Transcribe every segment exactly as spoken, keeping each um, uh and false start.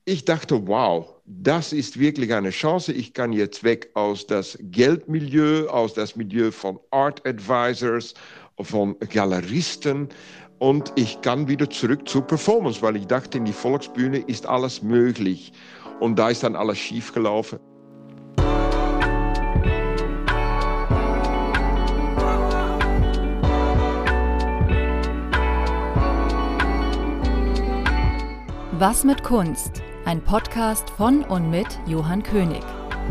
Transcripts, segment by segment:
ich dachte, wow, das ist wirklich eine Chance. Ich kann jetzt weg aus das Geldmilieu, aus das Milieu von Art Advisors, von Galeristen und ich kann wieder zurück zur Performance, weil ich dachte, in die Volksbühne ist alles möglich. Und da ist dann alles schiefgelaufen. Was mit Kunst? Ein Podcast von und mit Johann König.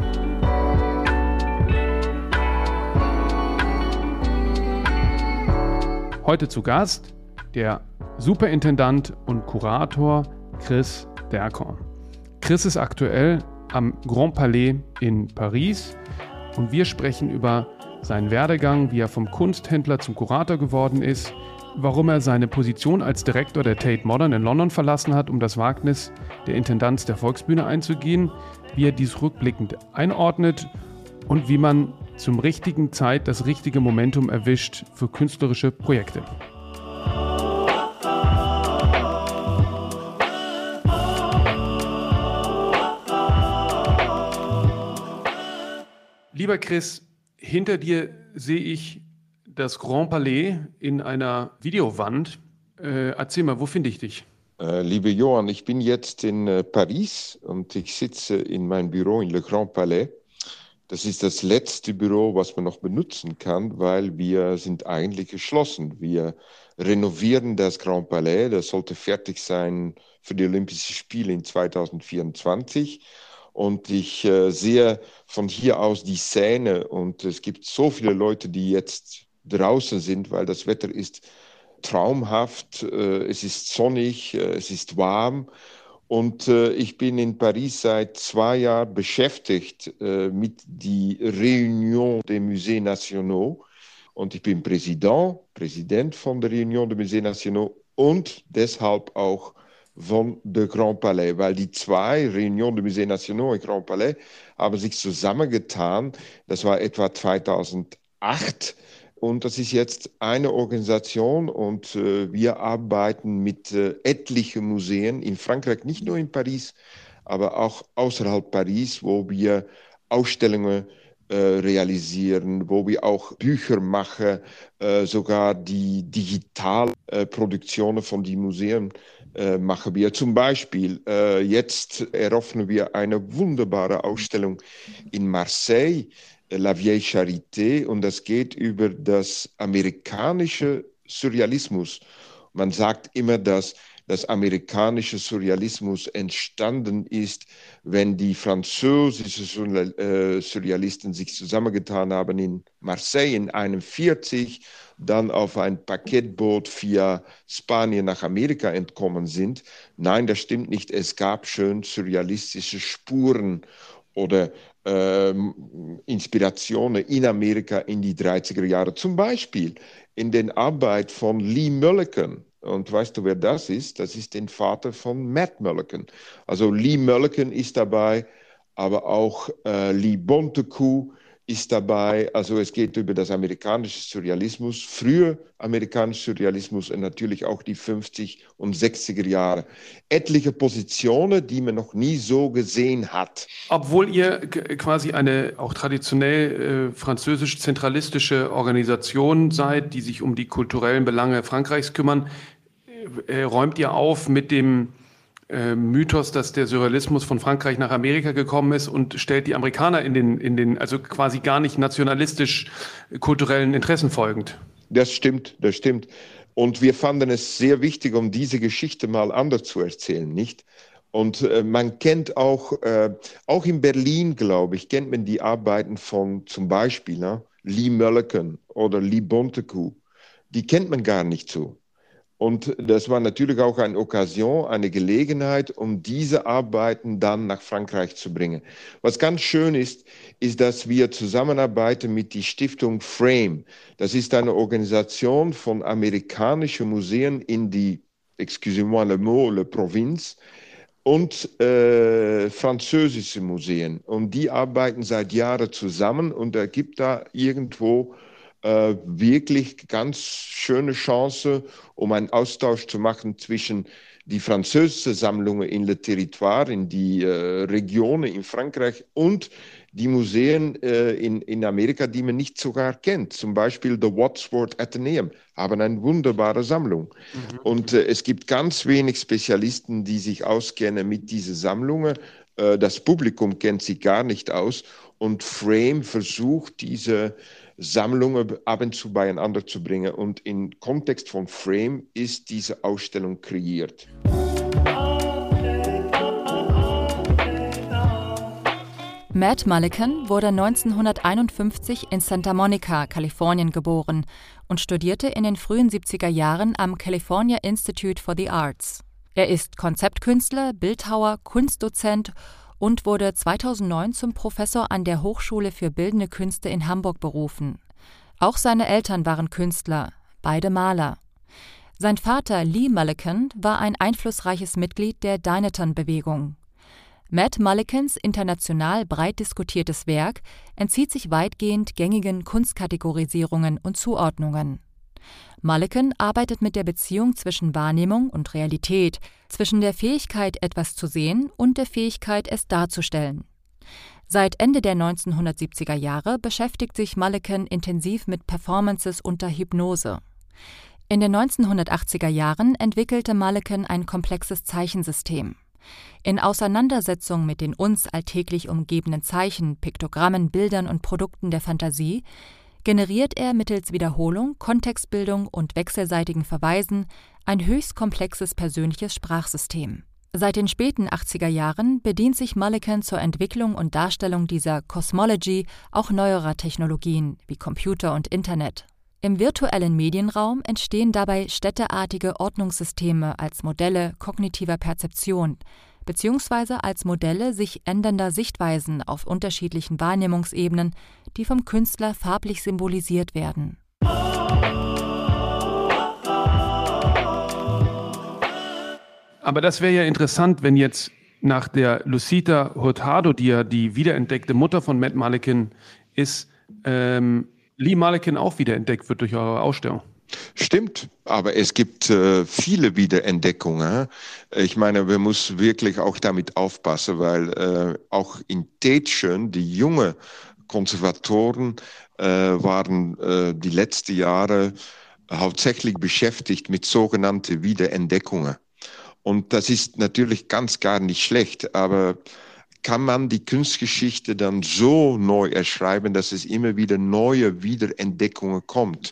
Heute zu Gast der Superintendant und Kurator Chris Derkorn. Chris ist aktuell am Grand Palais in Paris und wir sprechen über seinen Werdegang, wie er vom Kunsthändler zum Kurator geworden ist, warum er seine Position als Direktor der Tate Modern in London verlassen hat, um das Wagnis der Intendanz der Volksbühne einzugehen, wie er dies rückblickend einordnet und wie man zum richtigen Zeit das richtige Momentum erwischt für künstlerische Projekte. Lieber Chris, hinter dir sehe ich das Grand Palais in einer Videowand. Äh, erzähl mal, wo finde ich dich? Äh, liebe Johann, ich bin jetzt in äh, Paris und ich sitze in meinem Büro in Le Grand Palais. Das ist das letzte Büro, was man noch benutzen kann, weil wir sind eigentlich geschlossen. Wir renovieren das Grand Palais. Das sollte fertig sein für die Olympischen Spiele in zwanzig vierundzwanzig. Und ich äh, sehe von hier aus die Szene und es gibt so viele Leute, die jetzt draußen sind, weil das Wetter ist traumhaft, äh, es ist sonnig, äh, es ist warm und äh, ich bin in Paris seit zwei Jahren beschäftigt äh, mit die Réunion des Musées Nationaux und ich bin Präsident, Präsident von der Réunion des Musées Nationaux und deshalb auch von der Grand Palais, weil die zwei, Réunion des Musées Nationaux und Grand Palais, haben sich zusammengetan, das war etwa zweitausendacht. Und das ist jetzt eine Organisation und äh, wir arbeiten mit äh, etlichen Museen in Frankreich, nicht nur in Paris, aber auch außerhalb Paris, wo wir Ausstellungen äh, realisieren, wo wir auch Bücher machen, äh, sogar die Digitalproduktionen äh, von den Museen äh, machen wir. Zum Beispiel, äh, jetzt eröffnen wir eine wunderbare Ausstellung in Marseille, La Vieille Charité, und das geht über das amerikanische Surrealismus. Man sagt immer, dass das amerikanische Surrealismus entstanden ist, wenn die französischen Surrealisten sich zusammengetan haben in Marseille in einundvierzig, dann auf ein Paketboot via Spanien nach Amerika entkommen sind. Nein, das stimmt nicht. Es gab schön surrealistische Spuren oder ähm, Inspirationen in Amerika in die dreißiger Jahre. Zum Beispiel in der Arbeit von Lee Mulliken. Und weißt du, wer das ist? Das ist der Vater von Matt Mulliken. Also Lee Mulliken ist dabei, aber auch äh, Lee Bontekoe ist dabei. Also es geht über das amerikanische Surrealismus, früher amerikanischer Surrealismus und natürlich auch die fünfziger und sechziger Jahre. Etliche Positionen, die man noch nie so gesehen hat. Obwohl ihr quasi eine auch traditionell äh, französisch-zentralistische Organisation seid, die sich um die kulturellen Belange Frankreichs kümmern, äh, räumt ihr auf mit dem äh, Mythos, dass der Surrealismus von Frankreich nach Amerika gekommen ist und stellt die Amerikaner in den, in den also quasi gar nicht nationalistisch-kulturellen Interessen folgend. Das stimmt, das stimmt. Und wir fanden es sehr wichtig, um diese Geschichte mal anders zu erzählen, nicht? Und äh, man kennt auch, äh, auch in Berlin, glaube ich, kennt man die Arbeiten von zum Beispiel ne, Lee Mulliken oder Lee Bontekoe. Die kennt man gar nicht so. Und das war natürlich auch eine Occasion, eine Gelegenheit, um diese Arbeiten dann nach Frankreich zu bringen. Was ganz schön ist, ist, dass wir zusammenarbeiten mit der Stiftung Frame. Das ist eine Organisation von amerikanischen Museen in die, excusez-moi le mot, le Provinz, und äh, französische Museen. Und die arbeiten seit Jahren zusammen und da gibt da irgendwo äh, wirklich ganz schöne Chance, um einen Austausch zu machen zwischen die französische Sammlungen in Le Territoire, in die äh, Regionen in Frankreich und die Museen äh, in, in Amerika, die man nicht sogar kennt. Zum Beispiel The Wadsworth Atheneum haben eine wunderbare Sammlung. Mhm. Und äh, es gibt ganz wenig Spezialisten, die sich auskennen mit diesen Sammlungen. Äh, das Publikum kennt sie gar nicht aus. Und Frame versucht, diese Sammlungen ab und zu beieinander zu bringen. Und im Kontext von Frame ist diese Ausstellung kreiert. Matt Mullican wurde neunzehnhunderteinundfünfzig in Santa Monica, Kalifornien, geboren und studierte in den frühen siebziger Jahren am California Institute for the Arts. Er ist Konzeptkünstler, Bildhauer, Kunstdozent und wurde zweitausendneun zum Professor an der Hochschule für Bildende Künste in Hamburg berufen. Auch seine Eltern waren Künstler, beide Maler. Sein Vater Lee Mullican war ein einflussreiches Mitglied der Dynatone-Bewegung. Matt Mullicans international breit diskutiertes Werk entzieht sich weitgehend gängigen Kunstkategorisierungen und Zuordnungen. Mullican arbeitet mit der Beziehung zwischen Wahrnehmung und Realität, zwischen der Fähigkeit, etwas zu sehen und der Fähigkeit, es darzustellen. Seit Ende der neunzehnhundertsiebziger Jahre beschäftigt sich Mullican intensiv mit Performances unter Hypnose. In den neunzehnhundertachtziger Jahren entwickelte Mullican ein komplexes Zeichensystem. In Auseinandersetzung mit den uns alltäglich umgebenden Zeichen, Piktogrammen, Bildern und Produkten der Fantasie generiert er mittels Wiederholung, Kontextbildung und wechselseitigen Verweisen ein höchst komplexes persönliches Sprachsystem. Seit den späten achtziger Jahren bedient sich Mullican zur Entwicklung und Darstellung dieser Cosmology auch neuerer Technologien wie Computer und Internet. Im virtuellen Medienraum entstehen dabei städteartige Ordnungssysteme als Modelle kognitiver Perzeption beziehungsweise als Modelle sich ändernder Sichtweisen auf unterschiedlichen Wahrnehmungsebenen, die vom Künstler farblich symbolisiert werden. Aber das wäre ja interessant, wenn jetzt nach der Lucita Hurtado, die ja die wiederentdeckte Mutter von Matt Mullican ist, ähm, Lee Mullican auch wiederentdeckt wird durch eure Ausstellung. Stimmt, aber es gibt äh, viele Wiederentdeckungen. Ich meine, wir müssen wirklich auch damit aufpassen, weil äh, auch in Tätschen, die junge Konservatoren äh, waren äh, die letzten Jahre hauptsächlich beschäftigt mit sogenannten Wiederentdeckungen. Und das ist natürlich ganz gar nicht schlecht, aber kann man die Kunstgeschichte dann so neu erschreiben, dass es immer wieder neue Wiederentdeckungen kommt?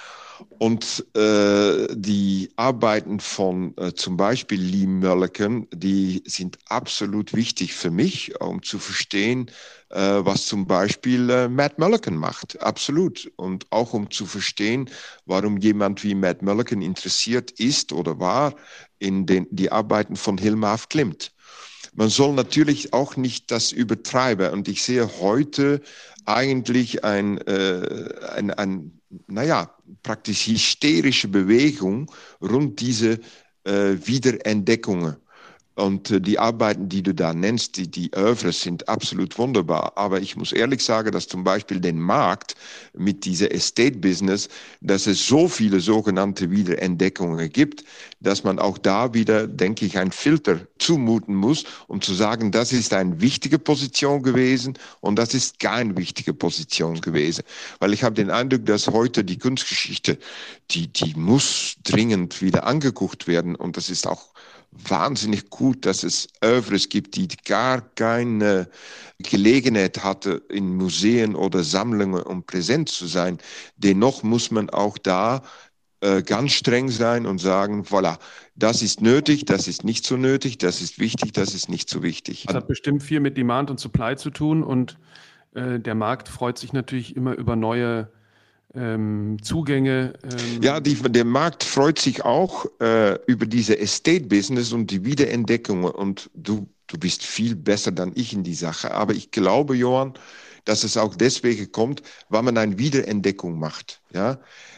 Und äh, die Arbeiten von äh, zum Beispiel Lee Mullican, die sind absolut wichtig für mich, um zu verstehen, äh, was zum Beispiel äh, Matt Mullican macht. Absolut. Und auch um zu verstehen, warum jemand wie Matt Mullican interessiert ist oder war in den, die Arbeiten von Hilma af Klint. Man soll natürlich auch nicht das übertreiben. Und ich sehe heute eigentlich ein, äh, ein, ein naja, praktisch hysterische Bewegung rund diese äh, Wiederentdeckungen. Und äh, die Arbeiten, die du da nennst, die, die Œuvres sind absolut wunderbar. Aber ich muss ehrlich sagen, dass zum Beispiel den Markt mit dieser Estate-Business, dass es so viele sogenannte Wiederentdeckungen gibt, dass man auch da wieder, denke ich, einen Filter zumuten muss, um zu sagen, das ist eine wichtige Position gewesen und das ist keine wichtige Position gewesen. Weil ich habe den Eindruck, dass heute die Kunstgeschichte, die, die muss dringend wieder angeguckt werden und das ist auch wahnsinnig gut, dass es Œuvres gibt, die gar keine Gelegenheit hatte, in Museen oder Sammlungen um präsent zu sein. Dennoch muss man auch da äh, ganz streng sein und sagen, voilà, das ist nötig, das ist nicht so nötig, das ist wichtig, das ist nicht so wichtig. Das hat bestimmt viel mit Demand und Supply zu tun und äh, der Markt freut sich natürlich immer über neue Ähm, Zugänge. Ähm. Ja, die, der Markt freut sich auch äh, über diese Estate-Business und die Wiederentdeckung. Und du, du bist viel besser dann ich in die Sache. Aber ich glaube, Johann, dass es auch deswegen kommt, weil man eine Wiederentdeckung macht. Ja?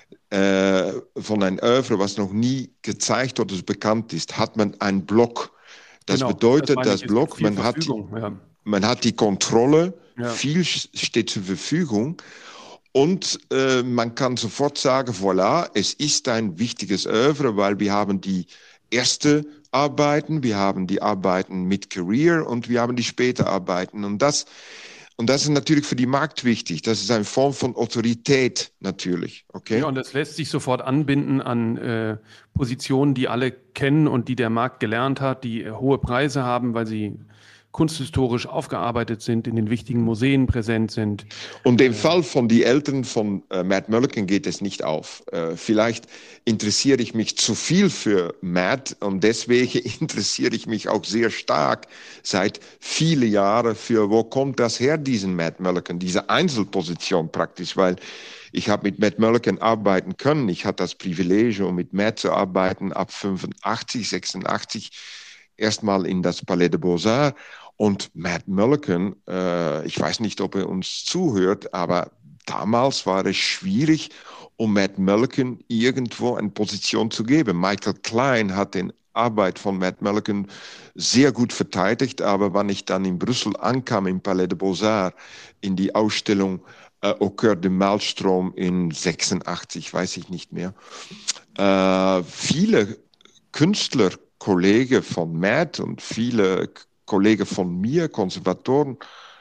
Äh, von einem Œuvre, was noch nie gezeigt oder bekannt ist, hat man einen Block. Das genau, bedeutet, das, das Block, man hat, die, ja. man hat die Kontrolle, ja. Viel steht zur Verfügung. Und äh, man kann sofort sagen, voilà, es ist ein wichtiges Œuvre, weil wir haben die erste Arbeiten, wir haben die Arbeiten mit Career und wir haben die später Arbeiten. Und das, und das ist natürlich für die Markt wichtig. Das ist eine Form von Autorität natürlich. Okay? Ja, und das lässt sich sofort anbinden an äh, Positionen, die alle kennen und die der Markt gelernt hat, die äh, hohe Preise haben, weil sie kunsthistorisch aufgearbeitet sind, in den wichtigen Museen präsent sind. Und im Fall von den Eltern von äh, Matt Mulliken geht es nicht auf. Äh, vielleicht interessiere ich mich zu viel für Matt und deswegen interessiere ich mich auch sehr stark seit vielen Jahren für, wo kommt das her, diesen Matt Mulliken, diese Einzelposition praktisch, weil ich habe mit Matt Mulliken arbeiten können. Ich hatte das Privileg, um mit Matt zu arbeiten ab fünfundachtzig, sechsundachtzig, erstmal in das Palais des Beaux-Arts. Und Matt Mulliken, äh, ich weiß nicht, ob er uns zuhört, aber damals war es schwierig, um Matt Mulliken irgendwo eine Position zu geben. Michael Klein hat den Arbeit von Matt Mulliken sehr gut verteidigt, aber wenn ich dann in Brüssel ankam, im Palais des Beaux-Arts, in die Ausstellung äh, Au Cœur de Maelstrom in sechsundachtzig, weiß ich nicht mehr, äh, viele Künstler, Kollegen von Matt und viele Kollegen von mir, Konservatoren,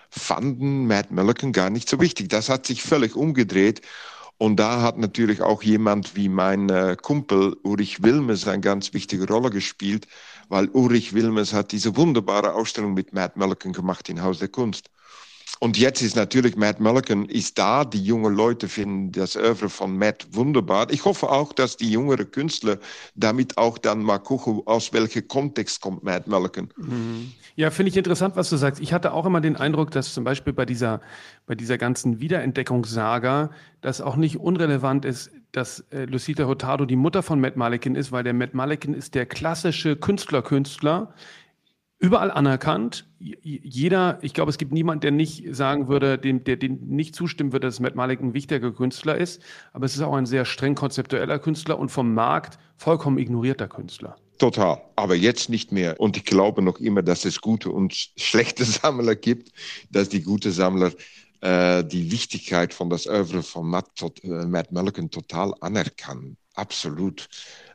fanden Matt Mulliken gar nicht so wichtig. Das hat sich völlig umgedreht. Und da hat natürlich auch jemand wie mein äh, Kumpel Ulrich Wilmes eine ganz wichtige Rolle gespielt, weil Ulrich Wilmes hat diese wunderbare Ausstellung mit Matt Mulliken gemacht im Haus der Kunst. Und jetzt ist natürlich Matt Mulliken ist da. Die jungen Leute finden das Oeuvre von Matt wunderbar. Ich hoffe auch, dass die jüngeren Künstler damit auch dann mal gucken, aus welchem Kontext kommt Matt Mulliken. Mhm. Ja, finde ich interessant, was du sagst. Ich hatte auch immer den Eindruck, dass zum Beispiel bei dieser, bei dieser ganzen Wiederentdeckungssaga das auch nicht unrelevant ist, dass äh, Lucita Hurtado die Mutter von Matt Mulliken ist, weil der Matt Mulliken ist der klassische Künstler-Künstler, überall anerkannt. Jeder, ich glaube, es gibt niemanden, der nicht sagen würde, dem, der dem nicht zustimmen würde, dass Matt Mulliken ein wichtiger Künstler ist. Aber es ist auch ein sehr streng konzeptueller Künstler und vom Markt vollkommen ignorierter Künstler. Total, aber jetzt nicht mehr. Und ich glaube noch immer, dass es gute und schlechte Sammler gibt, dass die guten Sammler äh, die Wichtigkeit von das Oeuvre von Matt, äh, Matt Mulliken total anerkennen. Absolut.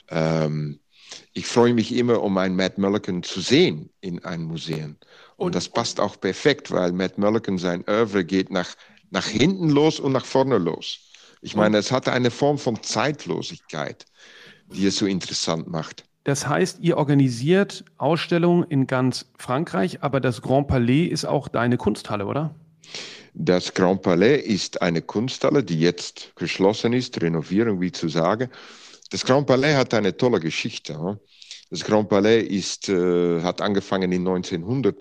Ähm, Ich freue mich immer, um einen Matt Mulliken zu sehen in einem Museum. Und, und das passt auch perfekt, weil Matt Mulliken, sein Oeuvre geht nach, nach hinten los und nach vorne los. Ich meine, es hat eine Form von Zeitlosigkeit, die es so interessant macht. Das heißt, ihr organisiert Ausstellungen in ganz Frankreich, aber das Grand Palais ist auch deine Kunsthalle, oder? Das Grand Palais ist eine Kunsthalle, die jetzt geschlossen ist, Renovierung, wie zu sagen. Das Grand Palais hat eine tolle Geschichte. Das Grand Palais ist, äh, hat angefangen in neunzehnhundert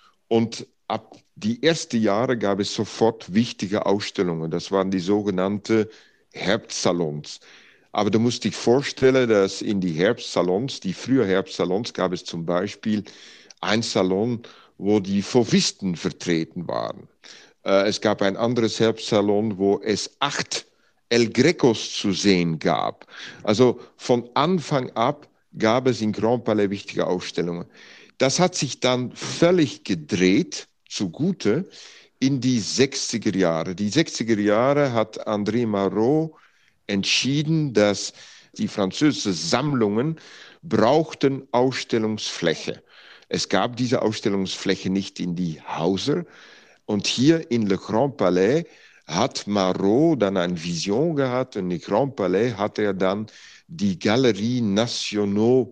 und ab die ersten Jahre gab es sofort wichtige Ausstellungen. Das waren die sogenannten Herbstsalons. Aber du musst dich vorstellen, dass in die Herbstsalons, die frühen Herbstsalons, gab es zum Beispiel ein Salon, wo die Fauvisten vertreten waren. Äh, es gab ein anderes Herbstsalon, wo es acht El Grecos zu sehen gab. Also von Anfang ab gab es im Grand Palais wichtige Ausstellungen. Das hat sich dann völlig gedreht, zugute, in die sechziger Jahre. Die sechziger Jahre hat André Malraux entschieden, dass die französischen Sammlungen brauchten Ausstellungsfläche. Es gab diese Ausstellungsfläche nicht in die Häuser. Und hier in Le Grand Palais hat Malraux dann eine Vision gehabt. Und im Grand Palais hat er dann die Galerie Nationaux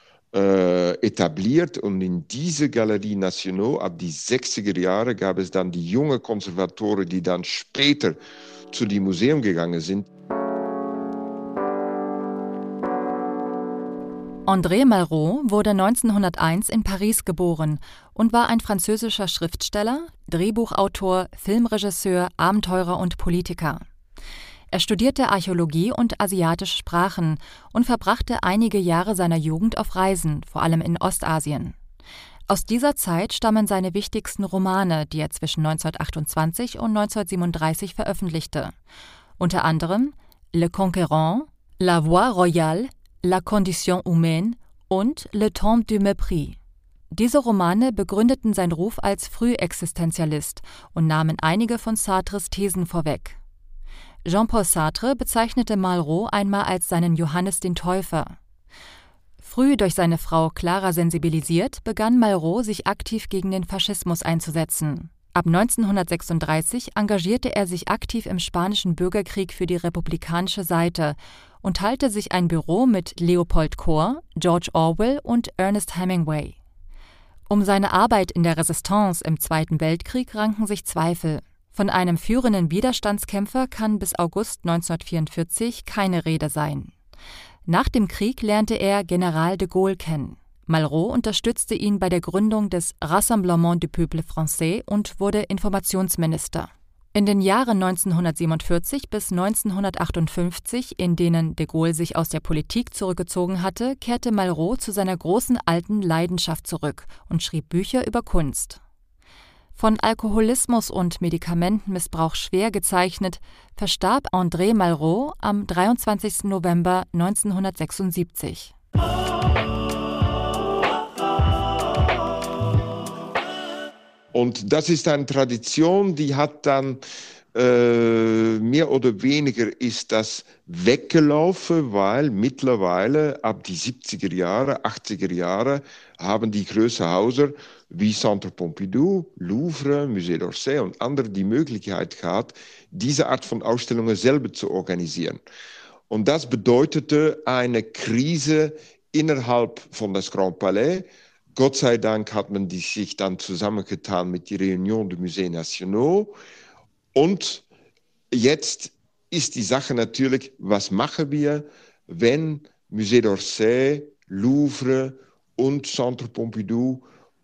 äh, etabliert. Und in diese Galerie Nationaux, ab die sechziger Jahre, gab es dann die jungen Konservatoren, die dann später zu dem Museum gegangen sind. André Malraux wurde neunzehnhunderteins in Paris geboren und war ein französischer Schriftsteller, Drehbuchautor, Filmregisseur, Abenteurer und Politiker. Er studierte Archäologie und asiatische Sprachen und verbrachte einige Jahre seiner Jugend auf Reisen, vor allem in Ostasien. Aus dieser Zeit stammen seine wichtigsten Romane, die er zwischen neunzehnhundertachtundzwanzig und neunzehnhundertsiebenunddreißig veröffentlichte. Unter anderem Le Conquérant, La Voie Royale, La Condition Humaine und Le Temps du Mépris. Diese Romane begründeten seinen Ruf als Frühexistenzialist und nahmen einige von Sartres Thesen vorweg. Jean-Paul Sartre bezeichnete Malraux einmal als seinen Johannes den Täufer. Früh durch seine Frau Clara sensibilisiert, begann Malraux, sich aktiv gegen den Faschismus einzusetzen. Ab neunzehnhundertsechsunddreißig engagierte er sich aktiv im Spanischen Bürgerkrieg für die republikanische Seite und teilte sich ein Büro mit Leopold Kohr, George Orwell und Ernest Hemingway. Um seine Arbeit in der Resistance im Zweiten Weltkrieg ranken sich Zweifel. Von einem führenden Widerstandskämpfer kann bis August neunzehnhundertvierundvierzig keine Rede sein. Nach dem Krieg lernte er General de Gaulle kennen. Malraux unterstützte ihn bei der Gründung des Rassemblement du Peuple Français und wurde Informationsminister. In den Jahren neunzehnhundertsiebenundvierzig bis neunzehnhundertachtundfünfzig, in denen de Gaulle sich aus der Politik zurückgezogen hatte, kehrte Malraux zu seiner großen alten Leidenschaft zurück und schrieb Bücher über Kunst. Von Alkoholismus und Medikamentenmissbrauch schwer gezeichnet, verstarb André Malraux am dreiundzwanzigsten November neunzehnhundertsechsundsiebzig. Und das ist eine Tradition, die hat dann äh, mehr oder weniger ist das weggelaufen, weil mittlerweile ab die siebziger Jahre, achtziger Jahre haben die größeren Häuser wie Centre Pompidou, Louvre, Musée d'Orsay und andere die Möglichkeit gehabt, diese Art von Ausstellungen selber zu organisieren. Und das bedeutete eine Krise innerhalb von das Grand Palais. Gott sei Dank hat man die sich dann zusammengetan mit der Réunion des Musées Nationaux. Und jetzt ist die Sache natürlich, was machen wir, wenn Musée d'Orsay, Louvre und Centre Pompidou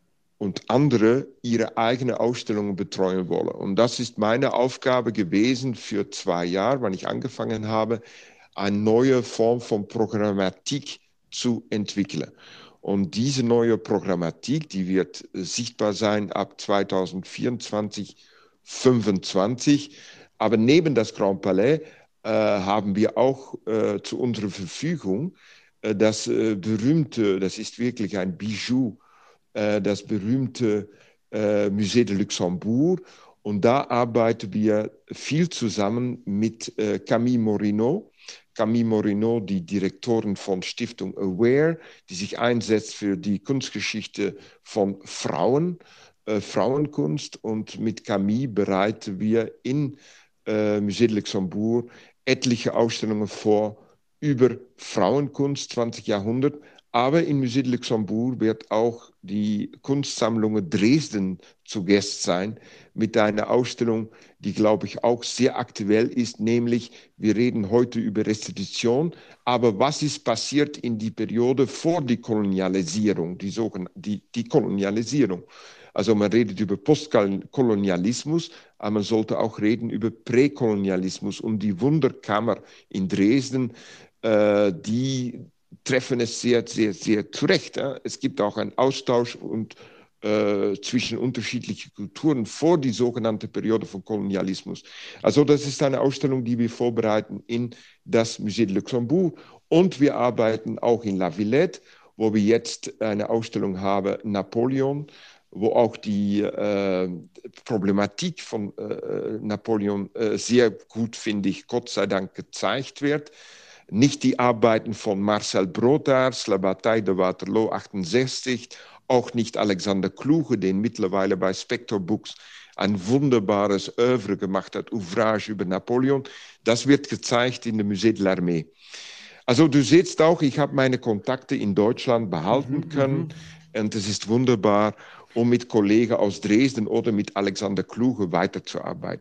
und andere ihre eigenen Ausstellungen betreuen wollen. Und das ist meine Aufgabe gewesen für zwei Jahre, wann ich angefangen habe, eine neue Form von Programmatik zu entwickeln. Und diese neue Programmatik, die wird sichtbar sein ab zweitausendvierundzwanzig, fünfundzwanzig. Aber neben das Grand Palais äh, haben wir auch äh, zu unserer Verfügung äh, das äh, berühmte, das ist wirklich ein Bijou, äh, das berühmte äh, Musée de Luxembourg. Und da arbeiten wir viel zusammen mit äh, Camille Morinot. Camille Morinot, die Direktorin von Stiftung Aware, die sich einsetzt für die Kunstgeschichte von Frauen, äh, Frauenkunst. Und mit Camille bereiten wir in äh, Musée de Luxembourg etliche Ausstellungen vor über Frauenkunst, zwanzig Jahrhundert. Aber in Musée de Luxembourg wird auch die Kunstsammlung Dresden zu Gast sein mit einer Ausstellung, die, glaube ich, auch sehr aktuell ist, nämlich wir reden heute über Restitution, aber was ist passiert in die Periode vor der Kolonialisierung, die, sogenannte, die, die Kolonialisierung. Also man redet über Postkolonialismus, aber man sollte auch reden über Präkolonialismus und die Wunderkammer in Dresden, äh, die treffen es sehr, sehr, sehr zurecht. Ja. Es gibt auch einen Austausch und, äh, zwischen unterschiedlichen Kulturen vor die sogenannte Periode von Kolonialismus. Also das ist eine Ausstellung, die wir vorbereiten in das Musée de Luxembourg. Und wir arbeiten auch in La Villette, wo wir jetzt eine Ausstellung haben, Napoleon, wo auch die äh, Problematik von äh, Napoleon äh, sehr gut, finde ich, Gott sei Dank gezeigt wird. Nicht die Arbeiten von Marcel Brodaerts, La Bataille de Waterloo achtundsechzig, auch nicht Alexander Kluge, den mittlerweile bei Spector Books ein wunderbares Oeuvre gemacht hat, Ouvrage über Napoleon. Das wird gezeigt in dem Musée de l'Armée. Also du siehst auch, ich habe meine Kontakte in Deutschland behalten mhm, können mhm. und es ist wunderbar, um mit Kollegen aus Dresden oder mit Alexander Kluge weiterzuarbeiten.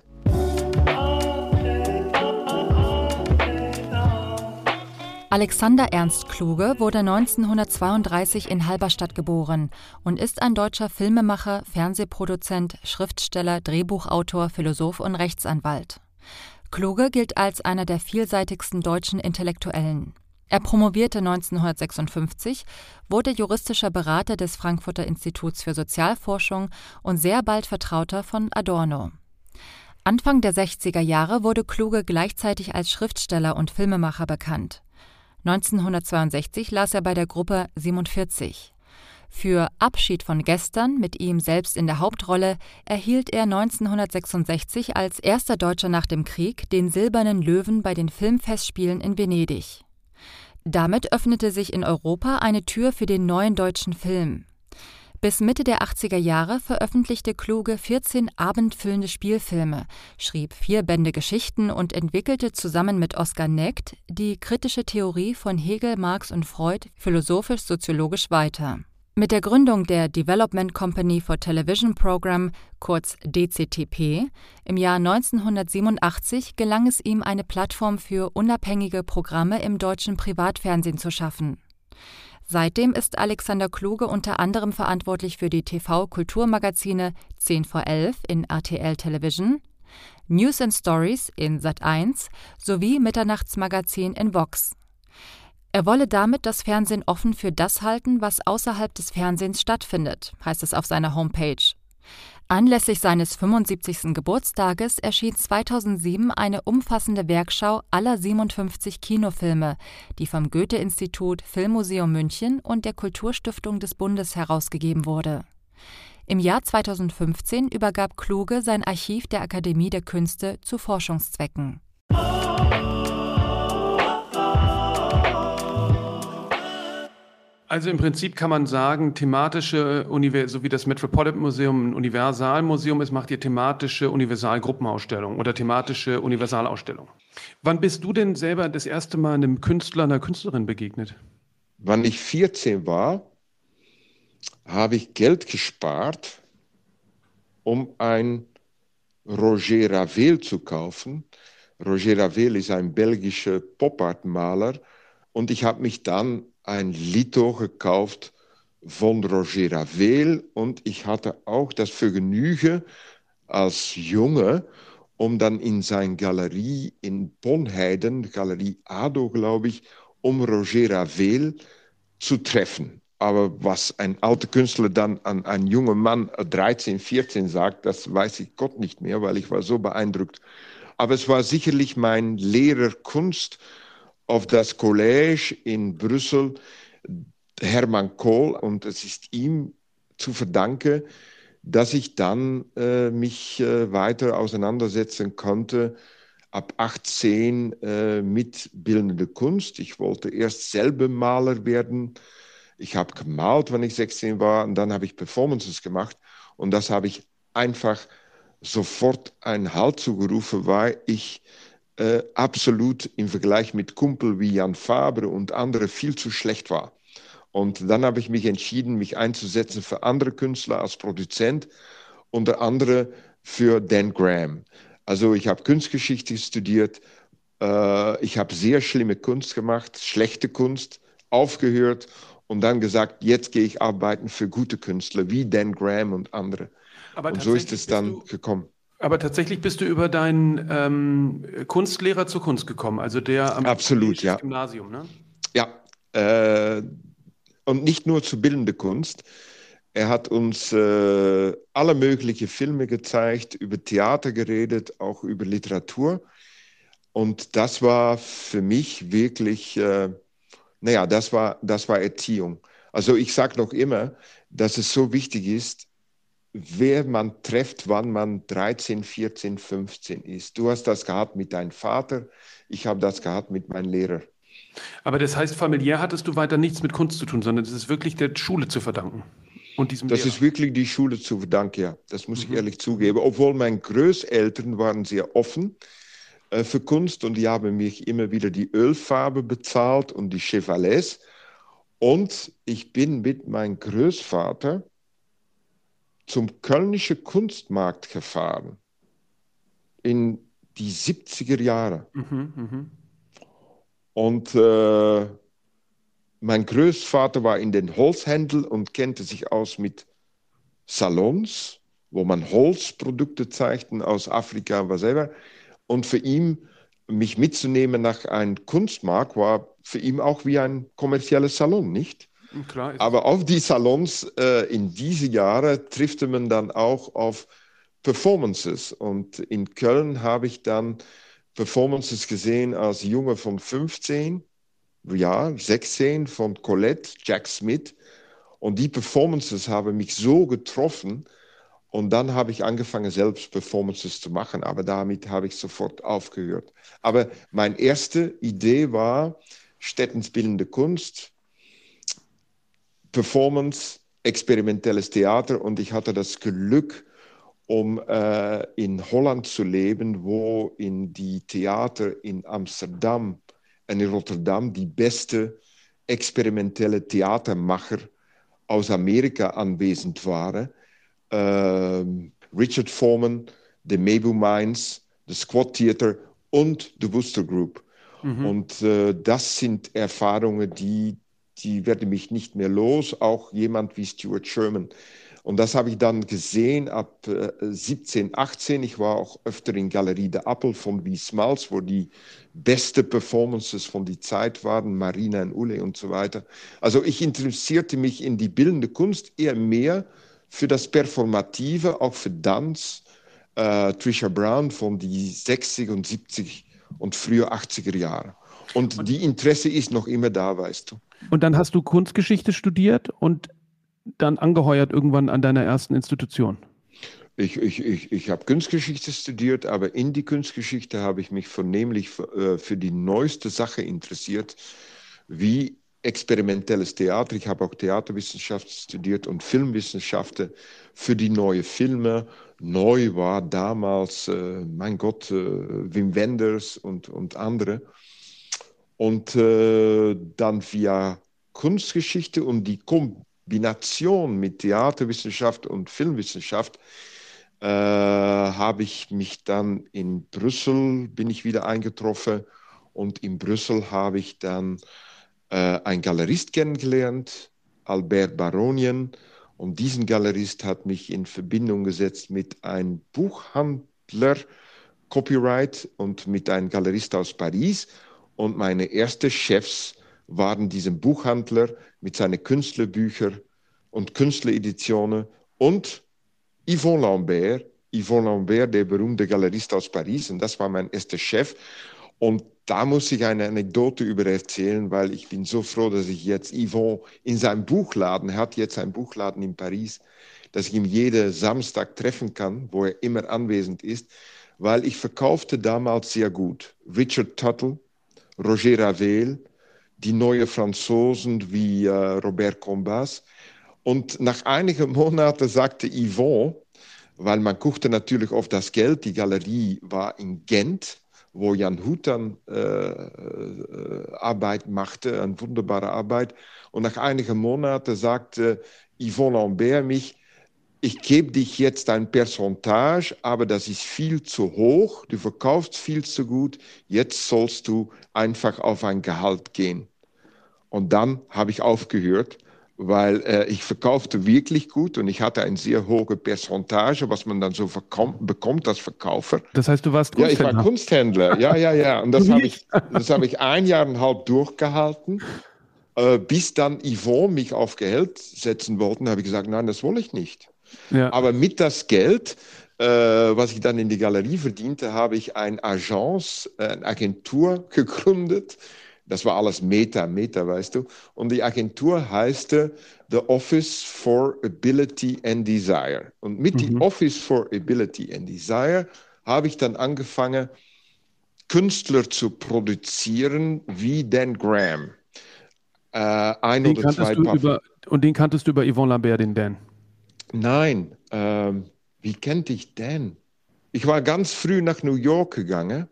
Alexander Ernst Kluge wurde neunzehnhundertzweiunddreißig in Halberstadt geboren und ist ein deutscher Filmemacher, Fernsehproduzent, Schriftsteller, Drehbuchautor, Philosoph und Rechtsanwalt. Kluge gilt als einer der vielseitigsten deutschen Intellektuellen. Er promovierte neunzehnhundertsechsundfünfzig, wurde juristischer Berater des Frankfurter Instituts für Sozialforschung und sehr bald Vertrauter von Adorno. Anfang der sechziger Jahre wurde Kluge gleichzeitig als Schriftsteller und Filmemacher bekannt. neunzehnhundertzweiundsechzig las er bei der Gruppe siebenundvierzig. Für Abschied von gestern, mit ihm selbst in der Hauptrolle, erhielt er neunzehnhundertsechsundsechzig als erster Deutscher nach dem Krieg den Silbernen Löwen bei den Filmfestspielen in Venedig. Damit öffnete sich in Europa eine Tür für den neuen deutschen Film. Bis Mitte der achtziger Jahre veröffentlichte Kluge vierzehn abendfüllende Spielfilme, schrieb vier Bände Geschichten und entwickelte zusammen mit Oskar Negt die kritische Theorie von Hegel, Marx und Freud philosophisch-soziologisch weiter. Mit der Gründung der Development Company for Television Program, kurz D C T P, im Jahr neunzehnhundertsiebenundachtzig gelang es ihm, eine Plattform für unabhängige Programme im deutschen Privatfernsehen zu schaffen. Seitdem ist Alexander Kluge unter anderem verantwortlich für die T V-Kulturmagazine zehn vor elf in R T L Television, News and Stories in Sat eins sowie Mitternachtsmagazin in Vox. Er wolle damit das Fernsehen offen für das halten, was außerhalb des Fernsehens stattfindet, heißt es auf seiner Homepage. Anlässlich seines fünfundsiebzigsten Geburtstages erschien zweitausendsieben eine umfassende Werkschau aller siebenundfünfzig Kinofilme, die vom Goethe-Institut, Filmmuseum München und der Kulturstiftung des Bundes herausgegeben wurde. Im Jahr zweitausendfünfzehn übergab Kluge sein Archiv der Akademie der Künste zu Forschungszwecken. Also im Prinzip kann man sagen, thematische, so wie das Metropolitan Museum ein Universalmuseum ist, macht ihr thematische Universalgruppenausstellung oder thematische Universalausstellung. Wann bist du denn selber das erste Mal einem Künstler, einer Künstlerin begegnet? Wann ich vierzehn war, habe ich Geld gespart, um ein Roger Ravel zu kaufen. Roger Ravel ist ein belgischer Pop-Art-Maler und ich habe mich dann ein Litho gekauft von Roger Ravel und ich hatte auch das Vergnügen als Junge, um dann in seine Galerie in Bonheiden, Galerie Ado, glaube ich, um Roger Ravel zu treffen. Aber was ein alter Künstler dann an einen jungen Mann, dreizehn, vierzehn, sagt, das weiß ich Gott nicht mehr, weil ich war so beeindruckt. Aber es war sicherlich mein Lehrer Kunst auf das Collège in Brüssel, Hermann Kohl, und es ist ihm zu verdanken, dass ich dann äh, mich äh, weiter auseinandersetzen konnte, ab achtzehn äh, mit bildender Kunst. Ich wollte erst selber Maler werden. Ich habe gemalt, wenn ich sechzehn war, und dann habe ich Performances gemacht. Und das habe ich einfach sofort einen Halt zugerufen, weil ich Äh, absolut im Vergleich mit Kumpel wie Jan Fabre und andere viel zu schlecht war. Und dann habe ich mich entschieden, mich einzusetzen für andere Künstler als Produzent, unter anderem für Dan Graham. Also ich habe Kunstgeschichte studiert, äh, ich habe sehr schlimme Kunst gemacht, schlechte Kunst, aufgehört und dann gesagt, jetzt gehe ich arbeiten für gute Künstler wie Dan Graham und andere. Aber und so ist es dann gekommen. Aber tatsächlich bist du über deinen ähm, Kunstlehrer zur Kunst gekommen, also der am Absolut, ja. Gymnasium, ne? Ja, äh, und nicht nur zu bildende Kunst. Er hat uns äh, alle möglichen Filme gezeigt, über Theater geredet, auch über Literatur. Und das war für mich wirklich, äh, naja, das war, das war Erziehung. Also ich sage noch immer, dass es so wichtig ist, wer man trifft, wann man dreizehn, vierzehn, fünfzehn ist. Du hast das gehabt mit deinem Vater, ich habe das gehabt mit meinem Lehrer. Aber das heißt, familiär hattest du weiter nichts mit Kunst zu tun, sondern es ist wirklich der Schule zu verdanken. Und diesem das Lehrer. Ist wirklich die Schule zu verdanken, ja. Das muss Mhm. ich ehrlich zugeben. Obwohl meine Großeltern waren sehr offen äh, für Kunst und die haben mich immer wieder die Ölfarbe bezahlt und die Chevalets. Und ich bin mit meinem Großvater zum Kölnischen Kunstmarkt gefahren in die siebziger Jahre. Mhm, mh. Und äh, mein Großvater war in den Holzhandel und kannte sich aus mit Salons, wo man Holzprodukte zeigten aus Afrika, was immer. Und für ihn, mich mitzunehmen nach einem Kunstmarkt, war für ihn auch wie ein kommerzielles Salon, nicht? Klar, aber auf die Salons äh, in diese Jahre trifft man dann auch auf Performances. Und in Köln habe ich dann Performances gesehen als Junge von fünfzehn, ja, sechzehn von Colette, Jack Smith. Und die Performances haben mich so getroffen. Und dann habe ich angefangen, selbst Performances zu machen. Aber damit habe ich sofort aufgehört. Aber meine erste Idee war, Stettens Bildende Kunst, Performance, experimentelles Theater und ich hatte das Glück, um äh, in Holland zu leben, wo in die Theater in Amsterdam und in Rotterdam die beste experimentelle Theatermacher aus Amerika anwesend waren. Uh, Richard Foreman, the Mabel Mines, the Squad Theater und the Wooster Group. Mhm. Und uh, das sind Erfahrungen, die, die werden mich nicht mehr los. Auch jemand wie Stuart Sherman. Und das habe ich dann gesehen ab äh, siebzehn, achtzehn. Ich war auch öfter in Galerie de Appel von Wie Smalls, wo die beste Performances von der Zeit waren, Marina und Ulle und so weiter. Also ich interessierte mich in die bildende Kunst eher mehr für das Performative, auch für Tanz. Äh, Trisha Brown von die sechziger und siebziger und früher achtziger Jahre. Und, und die Interesse ist noch immer da, weißt du. Und dann hast du Kunstgeschichte studiert und dann angeheuert irgendwann an deiner ersten Institution? Ich, ich, ich, ich habe Kunstgeschichte studiert, aber in die Kunstgeschichte habe ich mich vornehmlich für, äh, für die neueste Sache interessiert, wie experimentelles Theater. Ich habe auch Theaterwissenschaft studiert und Filmwissenschaften für die neuen Filme. Neu war damals, äh, mein Gott, äh, Wim Wenders und, und andere. Und äh, dann via Kunstgeschichte und die Kombination mit Theaterwissenschaft und Filmwissenschaft äh, habe ich mich dann in Brüssel, bin ich wieder eingetroffen und in Brüssel habe ich dann äh, einen Galerist kennengelernt, Albert Baronien, und diesen Galerist hat mich in Verbindung gesetzt mit einem Buchhandler, Copyright, und mit einem Galerist aus Paris, und meine ersten Chefs waren diesen Buchhandler mit seinen Künstlerbüchern und Künstlereditionen und Yvon Lambert, Yvon Lambert, der berühmte Galerist aus Paris, und das war mein erster Chef. Und da muss ich eine Anekdote über erzählen, weil ich bin so froh, dass ich jetzt Yvon in seinem Buchladen, er hat jetzt einen Buchladen in Paris, dass ich ihn jeden Samstag treffen kann, wo er immer anwesend ist, weil ich verkaufte damals sehr gut. Richard Tuttle, Roger Ravel, die neuen Franzosen wie äh, Robert Combas. Und nach einigen Monaten sagte Yvon, weil man guckte natürlich auf das Geld, die Galerie war in Gent, wo Jan Hutan äh, äh, Arbeit machte, eine wunderbare Arbeit. Und nach einigen Monaten sagte Yvon Lambert mich, ich gebe dich jetzt ein Percentage, aber das ist viel zu hoch, du verkaufst viel zu gut, jetzt sollst du einfach auf ein Gehalt gehen. Und dann habe ich aufgehört, weil äh, ich verkaufte wirklich gut und ich hatte eine sehr hohe Percentage, was man dann so bekommt als Verkäufer. Das heißt, du warst Kunsthändler? Ja, ich war Kunsthändler, ja, ja, ja. Und das habe ich, das habe ich ein Jahr und ein halb durchgehalten, äh, bis dann Yvon mich auf Gehalt setzen wollte. Da habe ich gesagt, nein, das will ich nicht. Ja. Aber mit das Geld, äh, was ich dann in die Galerie verdiente, habe ich eine Agence, eine Agentur gegründet. Das war alles Meta, Meta, weißt du. Und die Agentur heißte The Office for Ability and Desire. Und mit mhm. dem Office for Ability and Desire habe ich dann angefangen, Künstler zu produzieren wie Dan Graham. Äh, ein den oder zwei über, Und den kanntest du über Yvon Lambert, den Dan? Nein. Ähm, wie kannte ich Dan? Ich war ganz früh nach New York gegangen.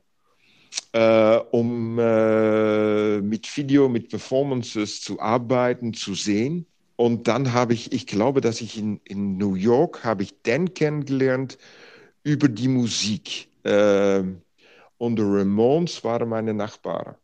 Uh, um uh, mit Video, mit Performances zu arbeiten, zu sehen. Und dann habe ich, ich glaube, dass ich in, in New York habe ich Dan kennengelernt über die Musik. Uh, und die Ramones waren meine Nachbarn.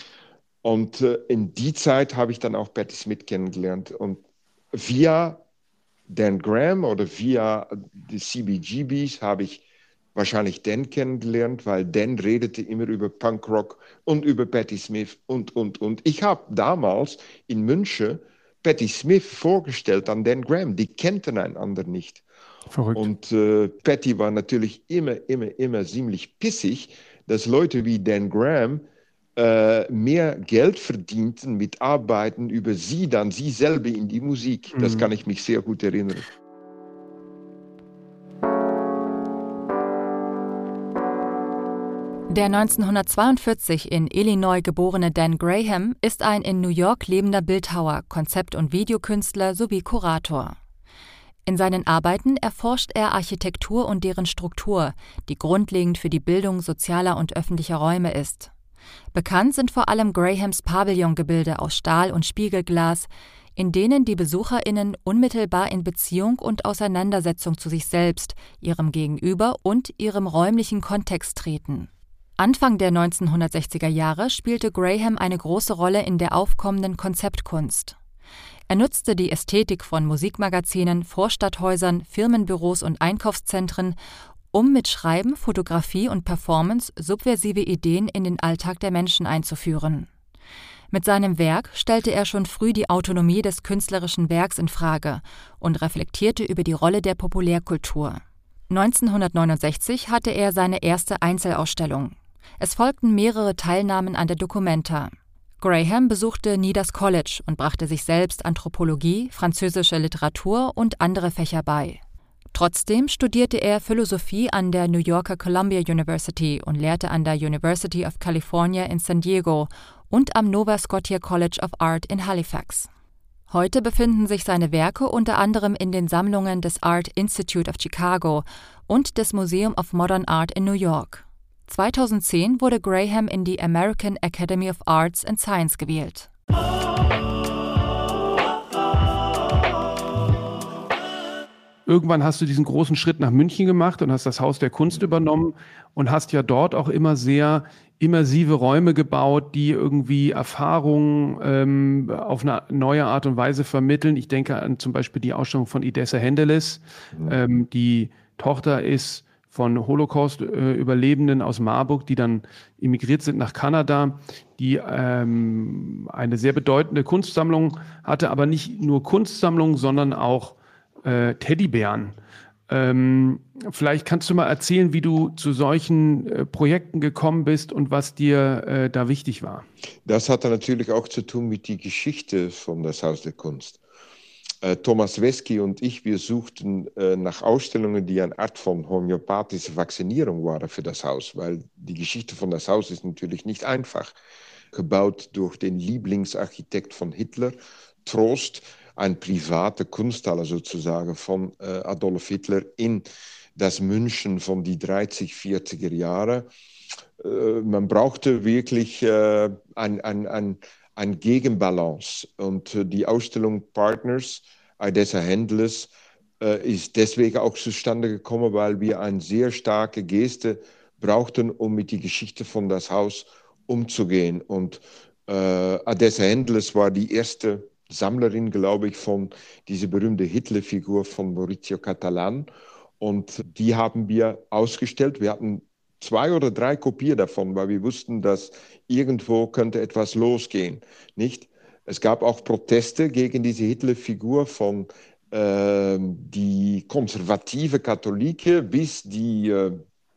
Und uh, in die Zeit habe ich dann auch Patti Smith kennengelernt. Und via Dan Graham oder via die C B G Bs habe ich wahrscheinlich Dan kennengelernt, weil Dan redete immer über Punkrock und über Patti Smith und, und, und. Ich habe damals in München Patti Smith vorgestellt an Dan Graham. Die kannten einander nicht. Verrückt. Und äh, Patti war natürlich immer, immer, immer ziemlich pissig, dass Leute wie Dan Graham äh, mehr Geld verdienten mit Arbeiten über sie, dann sie selber in die Musik. Mhm. Das kann ich mich sehr gut erinnern. Der neunzehnhundertzweiundvierzig in Illinois geborene Dan Graham ist ein in New York lebender Bildhauer, Konzept- und Videokünstler sowie Kurator. In seinen Arbeiten erforscht er Architektur und deren Struktur, die grundlegend für die Bildung sozialer und öffentlicher Räume ist. Bekannt sind vor allem Grahams Pavillongebilde aus Stahl und Spiegelglas, in denen die BesucherInnen unmittelbar in Beziehung und Auseinandersetzung zu sich selbst, ihrem Gegenüber und ihrem räumlichen Kontext treten. Anfang der neunzehnhundertsechziger Jahre spielte Graham eine große Rolle in der aufkommenden Konzeptkunst. Er nutzte die Ästhetik von Musikmagazinen, Vorstadthäusern, Firmenbüros und Einkaufszentren, um mit Schreiben, Fotografie und Performance subversive Ideen in den Alltag der Menschen einzuführen. Mit seinem Werk stellte er schon früh die Autonomie des künstlerischen Werks in Frage und reflektierte über die Rolle der Populärkultur. neunzehnhundertneunundsechzig hatte er seine erste Einzelausstellung. Es folgten mehrere Teilnahmen an der Documenta. Graham besuchte Needham College und brachte sich selbst Anthropologie, französische Literatur und andere Fächer bei. Trotzdem studierte er Philosophie an der New Yorker Columbia University und lehrte an der University of California in San Diego und am Nova Scotia College of Art in Halifax. Heute befinden sich seine Werke unter anderem in den Sammlungen des Art Institute of Chicago und des Museum of Modern Art in New York. zweitausendzehn wurde Graham in die American Academy of Arts and Science gewählt. Irgendwann hast du diesen großen Schritt nach München gemacht und hast das Haus der Kunst übernommen und hast ja dort auch immer sehr immersive Räume gebaut, die irgendwie Erfahrungen ähm, auf eine neue Art und Weise vermitteln. Ich denke an zum Beispiel die Ausstellung von Idessa Hendeles, mhm. ähm, die Tochter ist von Holocaust-Überlebenden aus Marburg, die dann emigriert sind nach Kanada, die ähm, eine sehr bedeutende Kunstsammlung hatte, aber nicht nur Kunstsammlung, sondern auch äh, Teddybären. Ähm, vielleicht kannst du mal erzählen, wie du zu solchen äh, Projekten gekommen bist und was dir äh, da wichtig war. Das hatte natürlich auch zu tun mit der Geschichte von das Haus der Kunst. Äh, Thomas Wesky und ich, wir suchten äh, nach Ausstellungen, die eine Art von homöopathischer Vaccinierung waren für das Haus, weil die Geschichte von das Haus ist natürlich nicht einfach. Gebaut durch den Lieblingsarchitekt von Hitler, Trost, ein private Kunsthalle sozusagen von äh, Adolf Hitler in das München von die dreißig, vierziger Jahre. Äh, man brauchte wirklich äh, ein, ein, ein, ein Gegenbalance. Und äh, die Ausstellung Partners, Idessa Hendeles, äh, ist deswegen auch zustande gekommen, weil wir eine sehr starke Geste brauchten, um mit der Geschichte von das Haus umzugehen. Und äh, Idessa Hendeles war die erste Sammlerin, glaube ich, von dieser berühmten Hitler-Figur von Maurizio Catalan. Und die haben wir ausgestellt. Wir hatten zwei oder drei Kopien davon, weil wir wussten, dass irgendwo könnte etwas losgehen. Nicht? Es gab auch Proteste gegen diese Hitler-Figur von äh, die konservative Katholiken bis die äh,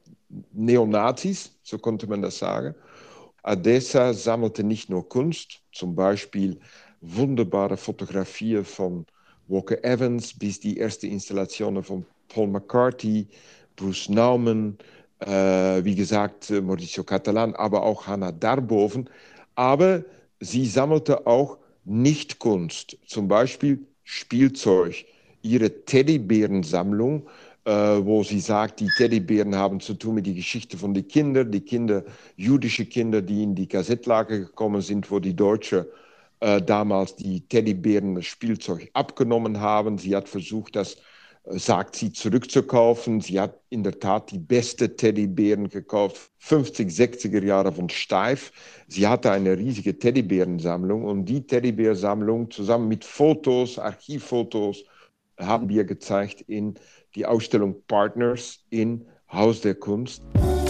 Neonazis, so konnte man das sagen. Idessa sammelte nicht nur Kunst, zum Beispiel wunderbare Fotografien von Walker Evans bis die erste Installationen von Paul McCarthy, Bruce Nauman, äh, wie gesagt Maurizio Catalan, aber auch Hannah Darboven. Aber sie sammelte auch Nicht-Kunst, zum Beispiel Spielzeug, ihre Teddybärensammlung, äh, wo sie sagt, die Teddybären haben zu tun mit der Geschichte von den Kindern, die Kinder, jüdische Kinder, die in die K Z-Lager gekommen sind, wo die Deutschen Äh, damals die Teddybären das Spielzeug abgenommen haben. Sie hat versucht, das, äh, sagt sie, zurückzukaufen. Sie hat in der Tat die beste Teddybären gekauft, fünfzig, sechziger Jahre von Steiff. Sie hatte eine riesige Teddybärensammlung und die Teddybärsammlung zusammen mit Fotos, Archivfotos, haben wir gezeigt in die Ausstellung Partners in Haus der Kunst.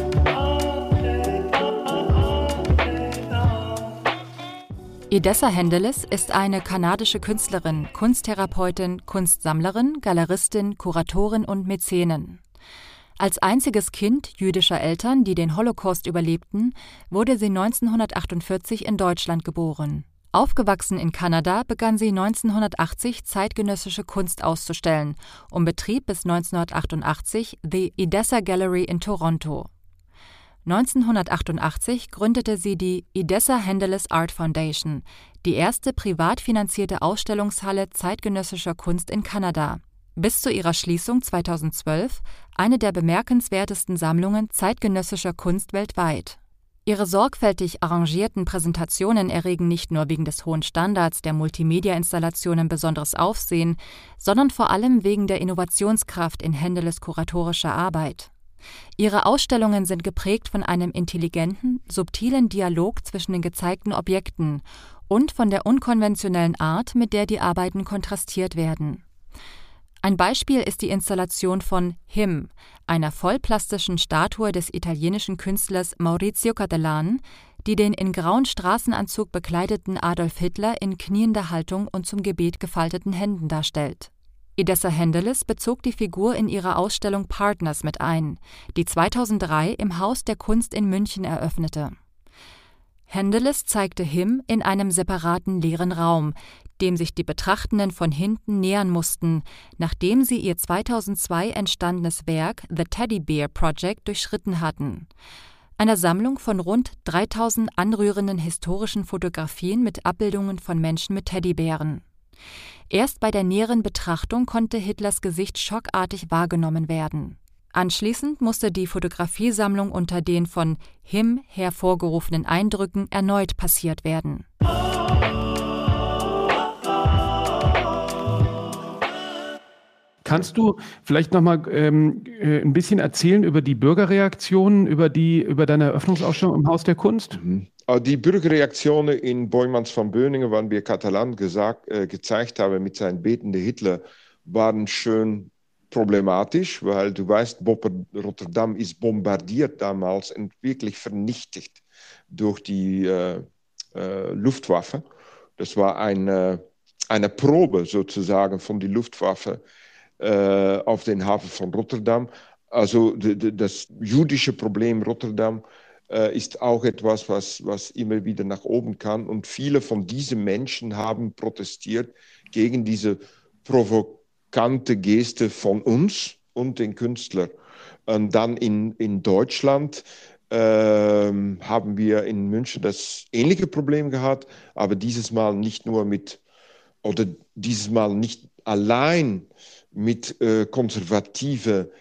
Idessa Hendeles ist eine kanadische Künstlerin, Kunsttherapeutin, Kunstsammlerin, Galeristin, Kuratorin und Mäzenin. Als einziges Kind jüdischer Eltern, die den Holocaust überlebten, wurde sie neunzehnhundertachtundvierzig in Deutschland geboren. Aufgewachsen in Kanada begann sie neunzehnhundertachtzig zeitgenössische Kunst auszustellen und betrieb bis neunzehnhundertachtundachtzig die Idessa Gallery in Toronto. neunzehnhundertachtundachtzig gründete sie die Edessa Hendeles Art Foundation, die erste privat finanzierte Ausstellungshalle zeitgenössischer Kunst in Kanada. Bis zu ihrer Schließung zweitausendzwölf eine der bemerkenswertesten Sammlungen zeitgenössischer Kunst weltweit. Ihre sorgfältig arrangierten Präsentationen erregen nicht nur wegen des hohen Standards der Multimedia-Installationen besonderes Aufsehen, sondern vor allem wegen der Innovationskraft in Hendeles kuratorischer Arbeit. Ihre Ausstellungen sind geprägt von einem intelligenten, subtilen Dialog zwischen den gezeigten Objekten und von der unkonventionellen Art, mit der die Arbeiten kontrastiert werden. Ein Beispiel ist die Installation von Him, einer vollplastischen Statue des italienischen Künstlers Maurizio Cattelan, die den in grauen Straßenanzug bekleideten Adolf Hitler in kniender Haltung und zum Gebet gefalteten Händen darstellt. Edessa Hendeles bezog die Figur in ihrer Ausstellung Partners mit ein, die zweitausenddrei im Haus der Kunst in München eröffnete. Hendeles zeigte Him in einem separaten leeren Raum, dem sich die Betrachtenden von hinten nähern mussten, nachdem sie ihr zweitausendzwei entstandenes Werk The Teddy Bear Project durchschritten hatten. Einer Sammlung von rund dreitausend anrührenden historischen Fotografien mit Abbildungen von Menschen mit Teddybären. Erst bei der näheren Betrachtung konnte Hitlers Gesicht schockartig wahrgenommen werden. Anschließend musste die Fotografiesammlung unter den von Him hervorgerufenen Eindrücken erneut passiert werden. Kannst du vielleicht noch mal ähm, äh, ein bisschen erzählen über die Bürgerreaktionen, über die über deine Eröffnungsausstellung im Haus der Kunst? Mhm. Die Bürgerreaktionen in Boijmans van Beuningen, wann wir Catalan gesagt, äh, gezeigt haben mit seinem betenden Hitler, waren schön problematisch, weil du weißt, Rotterdam ist bombardiert damals und wirklich vernichtet durch die äh, äh, Luftwaffe. Das war eine, eine Probe sozusagen von der Luftwaffe äh, auf den Hafen von Rotterdam. Also d- d- das jüdische Problem Rotterdam äh, ist auch etwas, was, was immer wieder nach oben kann. Und viele von diesen Menschen haben protestiert gegen diese provokante Geste von uns und den Künstlern. Und dann in, in Deutschland ähm, haben wir in München das ähnliche Problem gehabt, aber dieses Mal nicht nur mit, oder dieses Mal nicht allein mit äh, konservative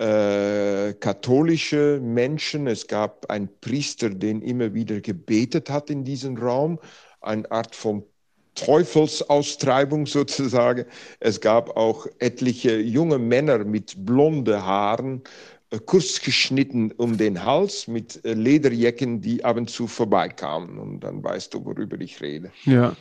äh, katholische Menschen. Es gab einen Priester, den immer wieder gebetet hat in diesem Raum, eine Art von Teufelsaustreibung sozusagen. Es gab auch etliche junge Männer mit blonden Haaren, äh, kurz geschnitten um den Hals, mit äh, Lederjacken, die ab und zu vorbeikamen. Und dann weißt du, worüber ich rede. Ja,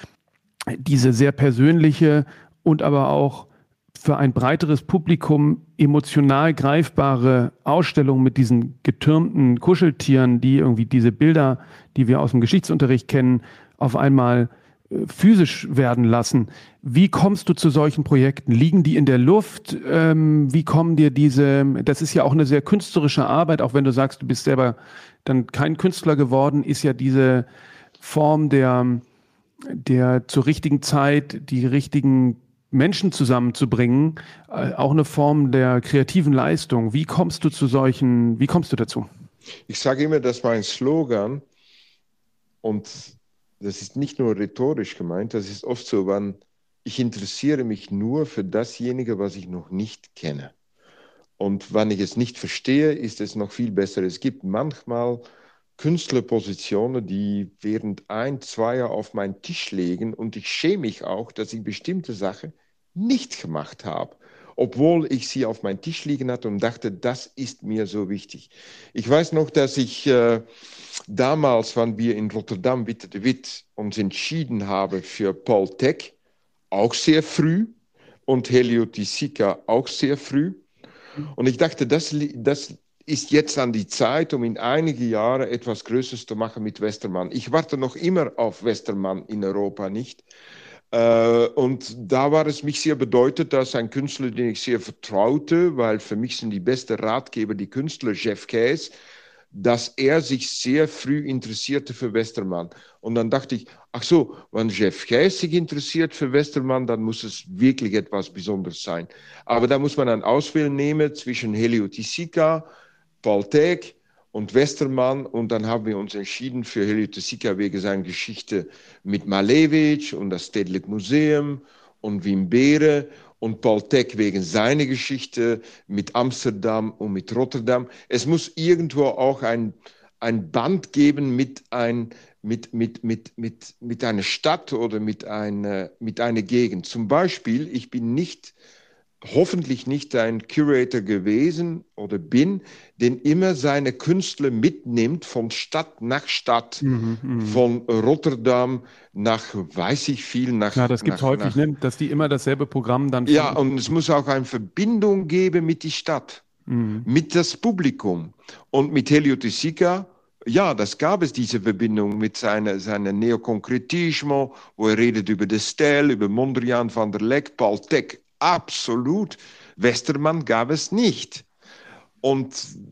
diese sehr persönliche und aber auch für ein breiteres Publikum emotional greifbare Ausstellung mit diesen getürmten Kuscheltieren, die irgendwie diese Bilder, die wir aus dem Geschichtsunterricht kennen, auf einmal äh, physisch werden lassen. Wie kommst du zu solchen Projekten? Liegen die in der Luft? Ähm, wie kommen dir diese, das ist ja auch eine sehr künstlerische Arbeit, auch wenn du sagst, du bist selber dann kein Künstler geworden, ist ja diese Form der, der zur richtigen Zeit die richtigen Menschen zusammenzubringen, auch eine Form der kreativen Leistung. Wie kommst du zu solchen, wie kommst du dazu? Ich sage immer, dass mein Slogan, und das ist nicht nur rhetorisch gemeint, das ist oft so, wenn ich interessiere mich nur für dasjenige, was ich noch nicht kenne. Und wenn ich es nicht verstehe, ist es noch viel besser. Es gibt manchmal Künstlerpositionen, die während ein, zwei Jahre auf meinen Tisch liegen und ich schäme mich auch, dass ich bestimmte Sachen nicht gemacht habe, obwohl ich sie auf meinem Tisch liegen hatte und dachte, das ist mir so wichtig. Ich weiß noch, dass ich äh, damals, wenn wir in Rotterdam Witte de Wit uns entschieden haben für Paul Thek, auch sehr früh, und Helio Tissika auch sehr früh. Und ich dachte, das, das ist jetzt an die Zeit, um in einige Jahre etwas Größeres zu machen mit Westermann. Ich warte noch immer auf Westermann in Europa nicht. Uh, und da war es mich sehr bedeutet, dass ein Künstler, den ich sehr vertraute, weil für mich sind die besten Ratgeber die Künstler, Jeff Kaes, dass er sich sehr früh interessierte für Westermann. Und dann dachte ich, ach so, wenn Jeff Kaes sich interessiert für Westermann, dann muss es wirklich etwas Besonderes sein. Aber da muss man eine Auswahl nehmen zwischen Helio Tissika, Paul Thek und Westermann. Und dann haben wir uns entschieden für Helio Tesika wegen seiner Geschichte mit Malevich und das Stedelijk Museum und Wim Beere und Paul Thek wegen seiner Geschichte mit Amsterdam und mit Rotterdam. Es muss irgendwo auch ein, ein Band geben mit, ein, mit, mit, mit, mit, mit einer Stadt oder mit einer, mit einer Gegend. Zum Beispiel, ich bin nicht hoffentlich nicht ein Curator gewesen oder bin, den immer seine Künstler mitnimmt von Stadt nach Stadt, Mhm, mh. von Rotterdam nach, weiß ich viel, nach... Ja, das gibt es häufig, nach, ne? Dass die immer dasselbe Programm dann... Ja, und es muss auch eine Verbindung geben mit der Stadt, mhm. mit das Publikum. Und mit Helio Tesika, ja, das gab es, diese Verbindung mit seinem seine Neoconcretismo, wo er redet über de Stijl, über Mondrian van der Lek, Paul Thek. Absolut. Westermann gab es nicht. Und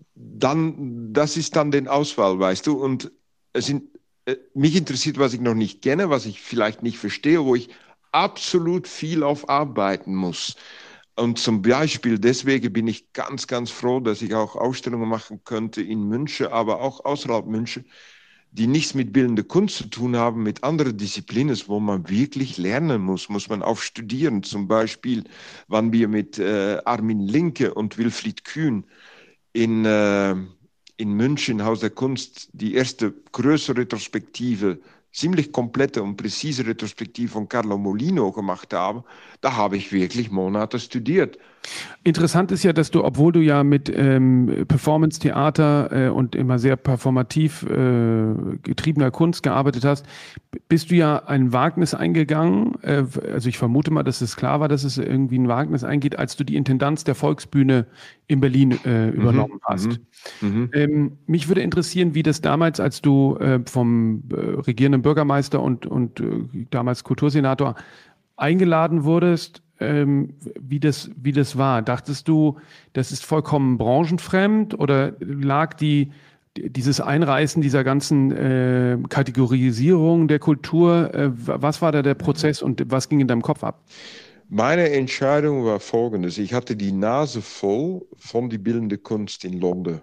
dann, das ist dann die Auswahl, weißt du. Und es sind, äh, mich interessiert, was ich noch nicht kenne, was ich vielleicht nicht verstehe, wo ich absolut viel auf arbeiten muss. Und zum Beispiel deswegen bin ich ganz, ganz froh, dass ich auch Ausstellungen machen könnte in München, aber auch außerhalb München, die nichts mit bildender Kunst zu tun haben, mit anderen Disziplinen, wo man wirklich lernen muss, muss man auch studieren. Zum Beispiel, wann wir mit äh, Armin Linke und Wilfried Kühn in, äh, in München, Haus der Kunst, die erste größere Retrospektive, ziemlich komplette und präzise Retrospektive von Carlo Molino gemacht haben, da habe ich wirklich Monate studiert. Interessant ist ja, dass du, obwohl du ja mit ähm, Performance-Theater äh, und immer sehr performativ äh, getriebener Kunst gearbeitet hast, bist du ja ein Wagnis eingegangen. Äh, also ich vermute mal, dass es klar war, dass es irgendwie ein Wagnis eingeht, als du die Intendanz der Volksbühne in Berlin äh, übernommen mhm, hast. Mhm. Ähm, mich würde interessieren, wie das damals, als du äh, vom äh, regierenden Bürgermeister und, und äh, damals Kultursenator eingeladen wurdest, ähm, wie das, wie das war. Dachtest du, das ist vollkommen branchenfremd oder lag die, dieses Einreißen dieser ganzen äh, Kategorisierung der Kultur, äh, was war da der Prozess und was ging in deinem Kopf ab? Meine Entscheidung war folgendes. Ich hatte die Nase voll von der bildenden Kunst in London.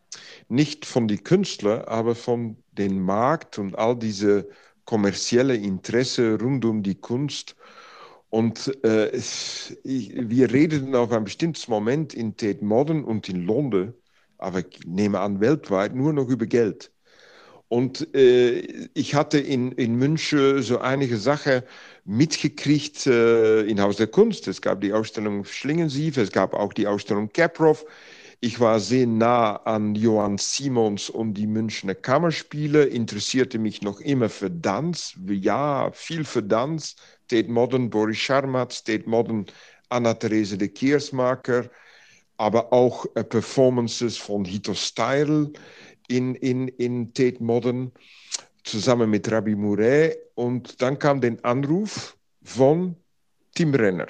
Nicht von den Künstlern, aber von dem Markt und all diese kommerzielle Interesse rund um die Kunst. Und äh, ich, wir redeten auf ein bestimmtes Moment in Tate Modern und in London, aber ich nehme an weltweit, nur noch über Geld. Und äh, ich hatte in, in München so einige Sachen mitgekriegt äh, in Haus der Kunst. Es gab die Ausstellung Schlingensief, es gab auch die Ausstellung Caproff. Ich war sehr nah an Johann Simons und die Münchner Kammerspiele, interessierte mich noch immer für Tanz, ja, viel für Tanz. Tate Modern, Boris Charmatz, Tate Modern, Anna-Therese de Keersmaker, aber auch äh, Performances von Hito Steyr in, in, in Tate Modern, zusammen mit Rabbi Mouret. Und dann kam der Anruf von Tim Renner.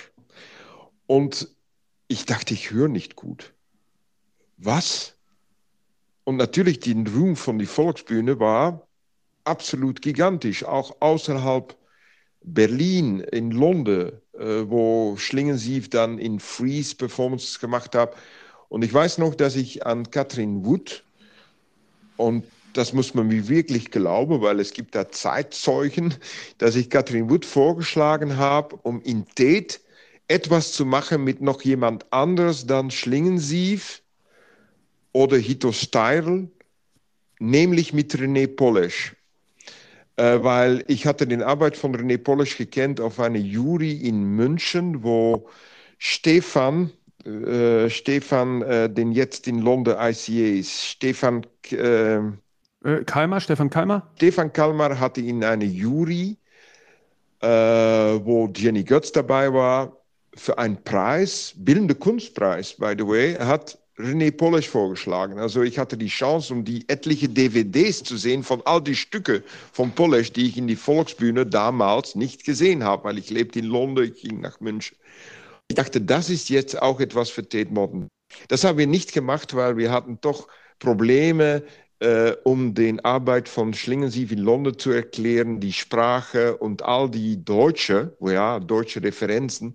Und ich dachte, ich höre nicht gut. Was? Und natürlich, der Ruhm von der Volksbühne war absolut gigantisch, auch außerhalb Berlin, in London, äh, wo Schlingensief dann in Freeze Performances gemacht hat. Und ich weiß noch, dass ich an Katrin Wood, und das muss man mir wirklich glauben, weil es gibt da Zeitzeugen, dass ich Katrin Wood vorgeschlagen habe, um in Tate etwas zu machen mit noch jemand anderes dann Schlingensief oder Hito Steyr, nämlich mit René Polesch. Äh, weil ich hatte die Arbeit von René Polesch gekannt auf einer Jury in München, wo Stefan, äh, Stefan, äh, den jetzt in London I C A ist, Stefan äh, äh, Kalmar, Stefan Kalmar? Stefan Kalmar hatte in einer Jury, äh, wo Jenny Götz dabei war, für einen Preis, Bildende Kunstpreis, by the way, hat René Polesch vorgeschlagen. Also ich hatte die Chance, um die etliche D V Ds zu sehen von all die Stücke von Polesch, die ich in die Volksbühne damals nicht gesehen habe, weil ich lebte in London, ich ging nach München. Ich dachte, das ist jetzt auch etwas für Tate Modern. Das haben wir nicht gemacht, weil wir hatten doch Probleme, äh, um die Arbeit von Schlingensief in London zu erklären, die Sprache und all die deutsche, ja, deutsche Referenzen.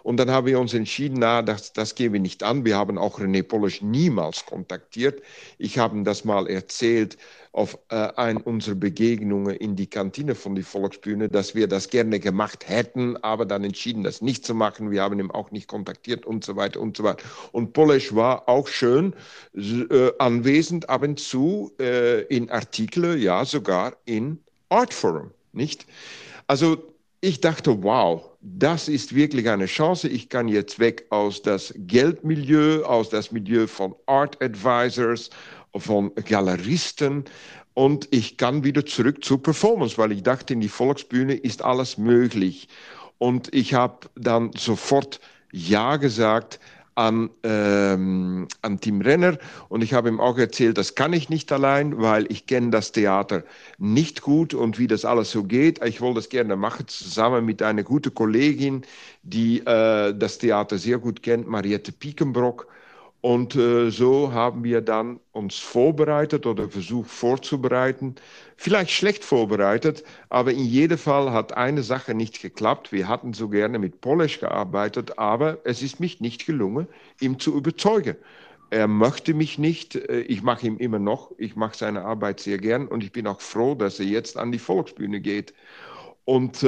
Und dann haben wir uns entschieden, na, das, das gehen wir nicht an. Wir haben auch René Polish niemals kontaktiert. Ich habe ihm das mal erzählt auf äh, ein unserer Begegnungen in die Kantine von der Volksbühne, dass wir das gerne gemacht hätten, aber dann entschieden, das nicht zu machen. Wir haben ihn auch nicht kontaktiert und so weiter und so weiter. Und Polish war auch schön äh, anwesend ab und zu äh, in Artikeln, ja sogar in Artforum, nicht? Also ich dachte, wow, das ist wirklich eine Chance. Ich kann jetzt weg aus das Geldmilieu, aus das Milieu von Art Advisors, von Galeristen und ich kann wieder zurück zur Performance, weil ich dachte, in die Volksbühne ist alles möglich. Und ich habe dann sofort Ja gesagt an, ähm, an Tim Renner und ich habe ihm auch erzählt, das kann ich nicht allein, weil ich kenne das Theater nicht gut und wie das alles so geht. Ich wollte das gerne machen, zusammen mit einer guten Kollegin, die äh, das Theater sehr gut kennt, Mariette Piekenbrock. Und äh, so haben wir dann uns vorbereitet oder versucht vorzubereiten. Vielleicht schlecht vorbereitet, aber in jedem Fall hat eine Sache nicht geklappt. Wir hatten so gerne mit Polish gearbeitet, aber es ist mich nicht gelungen, ihn zu überzeugen. Er möchte mich nicht, ich mache ihn immer noch, ich mache seine Arbeit sehr gern und ich bin auch froh, dass er jetzt an die Volksbühne geht. Und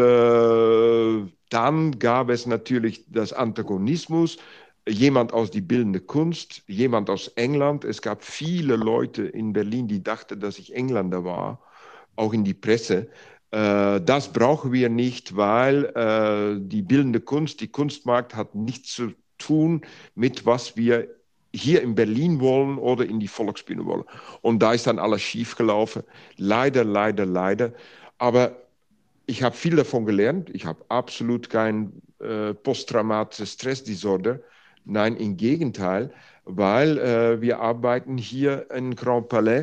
äh, dann gab es natürlich das Antagonismus. Jemand aus der bildenden Kunst, jemand aus England. Es gab viele Leute in Berlin, die dachten, dass ich Engländer war, auch in die Presse. Äh, das brauchen wir nicht, weil äh, die bildende Kunst, die Kunstmarkt hat nichts zu tun mit, was wir hier in Berlin wollen oder in die Volksbühne wollen. Und da ist dann alles schiefgelaufen. Leider, leider, leider. Aber ich habe viel davon gelernt. Ich habe absolut kein äh, posttraumatisches Stressdisorder. Nein, im Gegenteil, weil äh, wir arbeiten hier in Grand Palais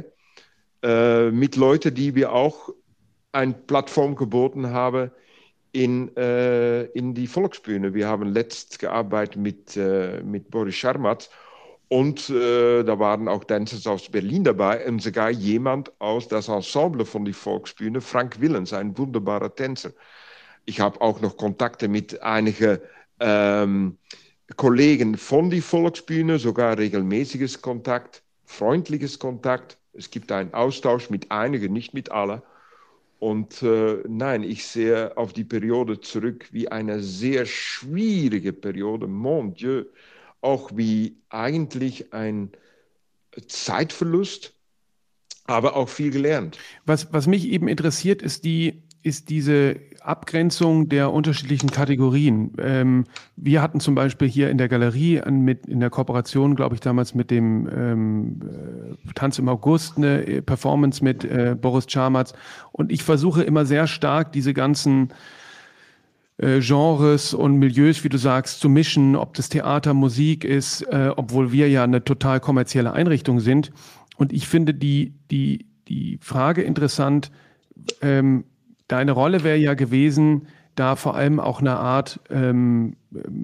äh, mit Leuten, die wir auch eine Plattform geboten haben in, äh, in die Volksbühne. Wir haben letzt gearbeitet mit, äh, mit Boris Scharmatz und äh, da waren auch Tänzer aus Berlin dabei und sogar jemand aus das Ensemble von der Volksbühne, Frank Willens, ein wunderbarer Tänzer. Ich habe auch noch Kontakte mit einigen ähm, Kollegen von der Volksbühne, sogar regelmäßiges Kontakt, freundliches Kontakt. Es gibt einen Austausch mit einigen, nicht mit allen. Und äh, nein, ich sehe auf die Periode zurück wie eine sehr schwierige Periode, mon Dieu, auch wie eigentlich ein Zeitverlust, aber auch viel gelernt. Was, was mich eben interessiert, ist die ist diese Abgrenzung der unterschiedlichen Kategorien. Ähm, wir hatten zum Beispiel hier in der Galerie an, mit, in der Kooperation, glaube ich, damals mit dem ähm, äh, Tanz im August eine Performance mit äh, Boris Scharmatz. Und ich versuche immer sehr stark, diese ganzen äh, Genres und Milieus, wie du sagst, zu mischen, ob das Theater, Musik ist, äh, obwohl wir ja eine total kommerzielle Einrichtung sind. Und ich finde die, die, die Frage interessant, ähm, deine Rolle wäre ja gewesen, da vor allem auch eine Art ähm,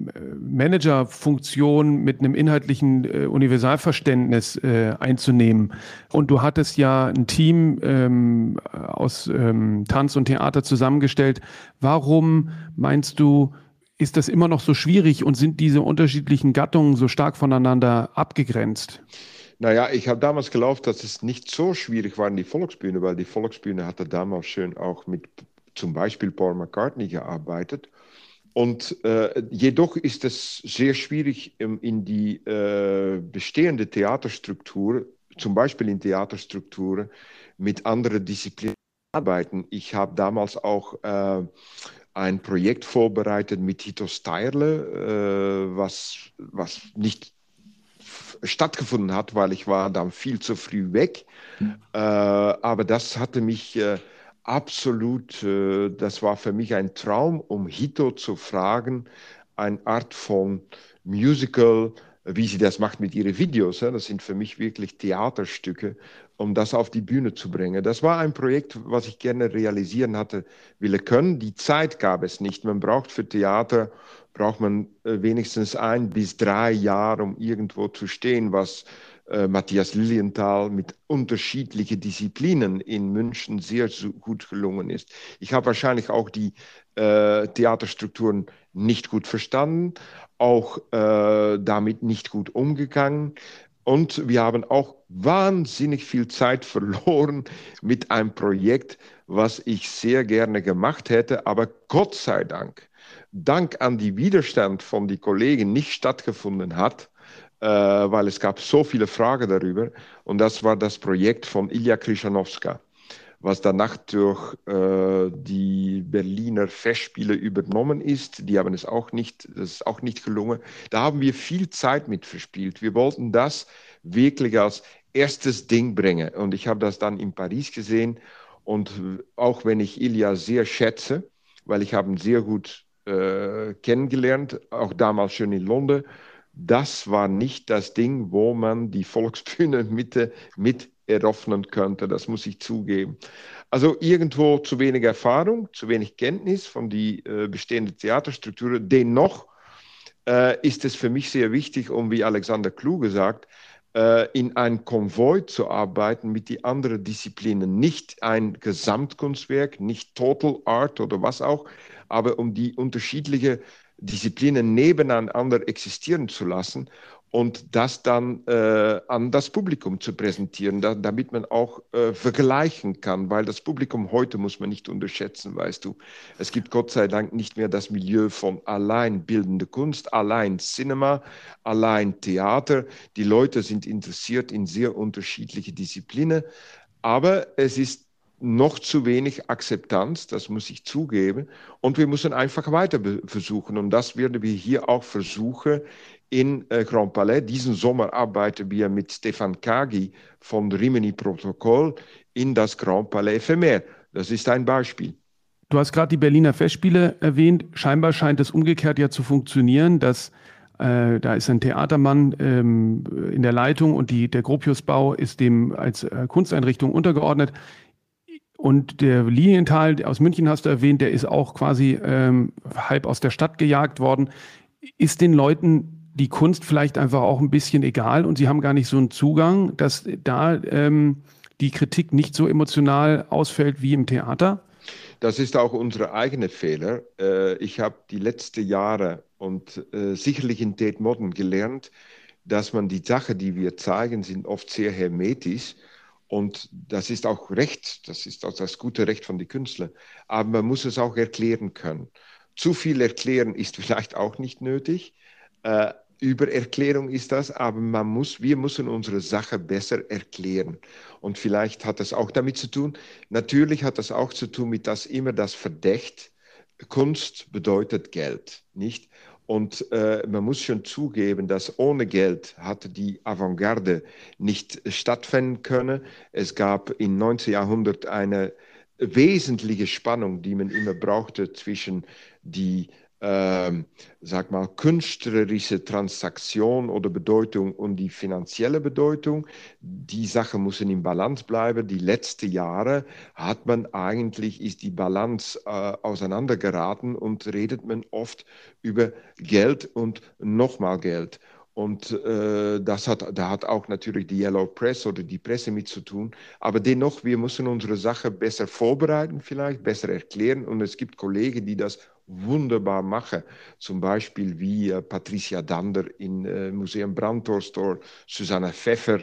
Managerfunktion mit einem inhaltlichen äh, Universalverständnis äh, einzunehmen. Und du hattest ja ein Team ähm, aus ähm, Tanz und Theater zusammengestellt. Warum meinst du, ist das immer noch so schwierig und sind diese unterschiedlichen Gattungen so stark voneinander abgegrenzt? Naja, ich habe damals geglaubt, dass es nicht so schwierig war in die Volksbühne, weil die Volksbühne hatte damals schön auch mit zum Beispiel Paul McCartney gearbeitet. Und äh, jedoch ist es sehr schwierig, um in die äh, bestehende Theaterstruktur, zum Beispiel in Theaterstrukturen, mit anderen Disziplinen zu arbeiten. Ich habe damals auch äh, ein Projekt vorbereitet mit Tito Steyrle, äh, was, was nicht stattgefunden hat, weil ich war dann viel zu früh weg. Mhm. Äh, aber das hatte mich äh, absolut, äh, das war für mich ein Traum, um Hito zu fragen, eine Art von Musical, wie sie das macht mit ihren Videos. Ja, das sind für mich wirklich Theaterstücke, um das auf die Bühne zu bringen. Das war ein Projekt, was ich gerne realisieren hatte, will können. Die Zeit gab es nicht. Man braucht für Theater braucht man wenigstens ein bis drei Jahre, um irgendwo zu stehen, was äh, Matthias Lilienthal mit unterschiedlichen Disziplinen in München sehr so gut gelungen ist. Ich habe wahrscheinlich auch die äh, Theaterstrukturen nicht gut verstanden, auch äh, damit nicht gut umgegangen. Und wir haben auch wahnsinnig viel Zeit verloren mit einem Projekt, was ich sehr gerne gemacht hätte, aber Gott sei Dank, dank an die Widerstand von den Kollegen nicht stattgefunden hat, äh, weil es gab so viele Fragen darüber. Und das war das Projekt von Ilja Krišanovská, was danach durch äh, die Berliner Festspiele übernommen ist. Die haben es auch nicht, das ist auch nicht gelungen. Da haben wir viel Zeit mit verspielt. Wir wollten das wirklich als erstes Ding bringen. Und ich habe das dann in Paris gesehen. Und auch wenn ich Ilja sehr schätze, weil ich habe ihn sehr gut äh, kennengelernt, auch damals schon in London, das war nicht das Ding, wo man die Volksbühne Mitte mit eröffnen könnte, das muss ich zugeben. Also irgendwo zu wenig Erfahrung, zu wenig Kenntnis von die äh, bestehenden Theaterstrukturen. Dennoch äh, ist es für mich sehr wichtig, um wie Alexander Kluge sagt, äh, in ein Konvoi zu arbeiten mit den anderen Disziplinen. Nicht ein Gesamtkunstwerk, nicht Total Art oder was auch, aber um die unterschiedlichen Disziplinen nebeneinander existieren zu lassen und das dann äh, an das Publikum zu präsentieren, da, damit man auch äh, vergleichen kann, weil das Publikum heute muss man nicht unterschätzen, weißt du. Es gibt Gott sei Dank nicht mehr das Milieu von allein bildende Kunst, allein Cinema, allein Theater. Die Leute sind interessiert in sehr unterschiedliche Disziplinen, aber es ist noch zu wenig Akzeptanz, das muss ich zugeben. Und wir müssen einfach weiter versuchen. Und das werden wir hier auch versuchen in äh, Grand Palais. Diesen Sommer arbeiten wir mit Stefan Kagi von Rimini Protokoll in das Grand Palais Ephemer. Das ist ein Beispiel. Du hast gerade die Berliner Festspiele erwähnt. Scheinbar scheint es umgekehrt ja zu funktionieren, dass äh, da ist ein Theatermann ähm, in der Leitung und die, der Gropiusbau ist dem als äh, Kunsteinrichtung untergeordnet. Und der Lilienthal aus München hast du erwähnt, der ist auch quasi ähm, halb aus der Stadt gejagt worden. Ist den Leuten die Kunst vielleicht einfach auch ein bisschen egal und sie haben gar nicht so einen Zugang, dass da ähm, die Kritik nicht so emotional ausfällt wie im Theater? Das ist auch unser eigener Fehler. Äh, ich habe die letzten Jahre und äh, sicherlich in Tate Modern gelernt, dass man die Sachen, die wir zeigen, sind oft sehr hermetisch. Und das ist auch Recht, das ist auch das gute Recht von den Künstlern. Aber man muss es auch erklären können. Zu viel erklären ist vielleicht auch nicht nötig. Äh, Übererklärung ist das, aber man muss, wir müssen unsere Sache besser erklären. Und vielleicht hat das auch damit zu tun, natürlich hat das auch zu tun mit das immer das Verdacht, Kunst bedeutet Geld, nicht? Und äh, man muss schon zugeben, dass ohne Geld hatte die Avantgarde nicht stattfinden können. Es gab im neunzehnten Jahrhundert eine wesentliche Spannung, die man immer brauchte zwischen die ähm, sag mal, künstlerische Transaktion oder Bedeutung und die finanzielle Bedeutung. Die Sachen müssen im Balance bleiben. Die letzten Jahre hat man eigentlich, ist die Balance äh, auseinandergeraten und redet man oft über Geld und nochmal Geld. Und äh, das hat, da hat auch natürlich die Yellow Press oder die Presse mit zu tun. Aber dennoch, wir müssen unsere Sache besser vorbereiten, vielleicht besser erklären. Und es gibt Kollegen, die das wunderbar machen. Zum Beispiel wie äh, Patricia Dander im äh, Museum Brandhorst oder Susanne Pfeffer,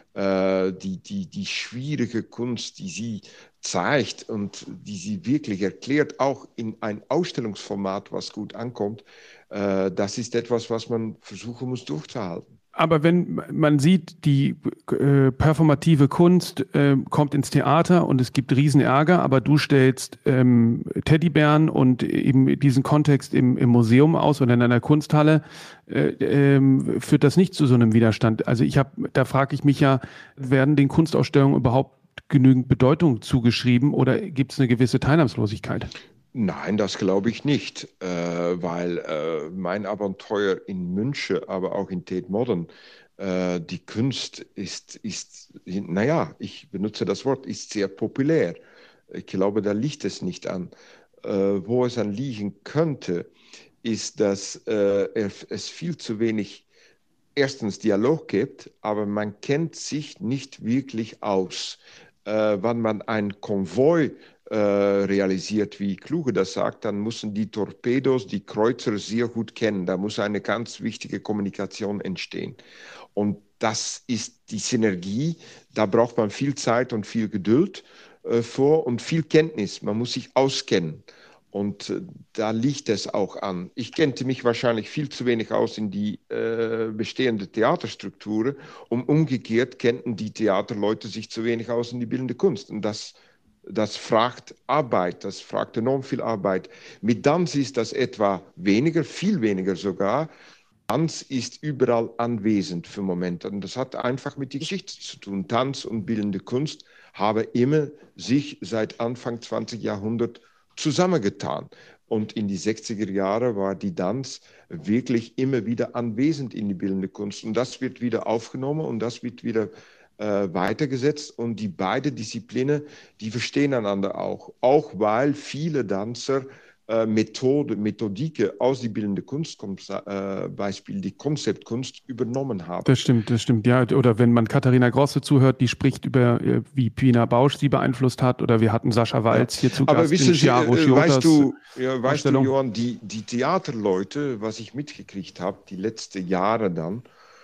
äh, die, die, die schwierige Kunst, die sie zeigt und die sie wirklich erklärt, auch in ein Ausstellungsformat, was gut ankommt. Äh, das ist etwas, was man versuchen muss durchzuhalten. Aber wenn man sieht, die äh, performative Kunst äh, kommt ins Theater und es gibt Riesenärger, aber du stellst ähm, Teddybären und eben diesen Kontext im, im Museum aus oder in einer Kunsthalle, äh, äh, führt das nicht zu so einem Widerstand. Also ich habe, da frage ich mich ja, werden den Kunstausstellungen überhaupt genügend Bedeutung zugeschrieben oder gibt es eine gewisse Teilnahmslosigkeit? Nein, das glaube ich nicht, äh, weil äh, mein Abenteuer in München, aber auch in Tate Modern, äh, die Kunst ist, ist, naja, ich benutze das Wort, ist sehr populär. Ich glaube, da liegt es nicht an. Äh, wo es an liegen könnte, ist, dass äh, es viel zu wenig erstens Dialog gibt, aber man kennt sich nicht wirklich aus. Äh, wenn man ein Konvoi äh, realisiert, wie Kluge das sagt, dann müssen die Torpedos die Kreuzer sehr gut kennen. Da muss eine ganz wichtige Kommunikation entstehen. Und das ist die Synergie. Da braucht man viel Zeit und viel Geduld äh, vor und viel Kenntnis. Man muss sich auskennen. Und äh, da liegt es auch an. Ich kennte mich wahrscheinlich viel zu wenig aus in die äh, bestehende Theaterstrukturen und umgekehrt kennten die Theaterleute sich zu wenig aus in die bildende Kunst. Und das, das fragt Arbeit, das fragt enorm viel Arbeit. Mit Tanz ist das etwa weniger, viel weniger sogar. Tanz ist überall anwesend für Momente. Und das hat einfach mit der Geschichte zu tun. Tanz und bildende Kunst haben immer sich seit Anfang zwanzigsten Jahrhundert zusammengetan. Und in die sechziger Jahre war die Tanz wirklich immer wieder anwesend in die bildende Kunst. Und das wird wieder aufgenommen und das wird wieder äh, weitergesetzt. Und die beiden Disziplinen, die verstehen einander auch. Auch weil viele Tänzer äh, Methode, Methodike aus der bildenden Kunst, äh, Beispiel die Konzeptkunst, übernommen haben. Das stimmt, das stimmt. Ja, oder wenn man Katharina Grosse zuhört, die spricht über, wie Pina Bausch sie beeinflusst hat, oder wir hatten Sascha Walz ja. hier zu Gast. Aber wissen Sie, äh, weißt du, ja, weißt du, Johann, die, die Theaterleute, was ich mitgekriegt habe, die letzten Jahre dann,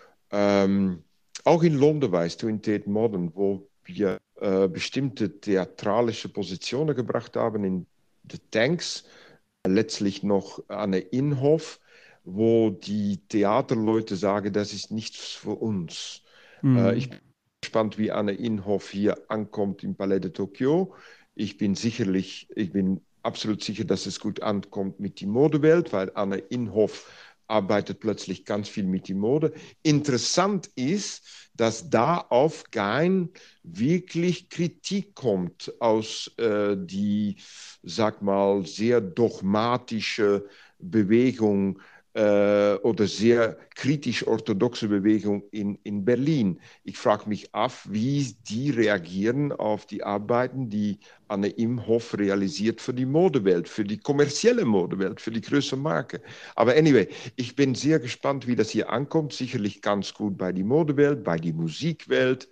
ähm, auch in London, weißt du, in Tate Modern, wo wir äh, bestimmte theatralische Positionen gebracht haben, in The Tanks, letztlich noch Anne Inhoff, wo die Theaterleute sagen, das ist nichts für uns. Mhm. Äh, ich bin gespannt, wie Anne Inhoff hier ankommt im Palais de Tokyo. Ich bin sicherlich, ich bin absolut sicher, dass es gut ankommt mit der Modewelt, weil Anne Inhoff arbeitet plötzlich ganz viel mit der Mode. Interessant ist, dass da auf kein wirklich Kritik kommt aus äh, die, sag mal, sehr dogmatische Bewegung äh, oder sehr kritisch-orthodoxe Bewegung in, in Berlin. Ich frage mich ab, wie die reagieren auf die Arbeiten, die Anne Inhoff realisiert für die Modewelt, für die kommerzielle Modewelt, für die größere Marke. Aber anyway, ich bin sehr gespannt, wie das hier ankommt. Sicherlich ganz gut bei der Modewelt, bei der Musikwelt.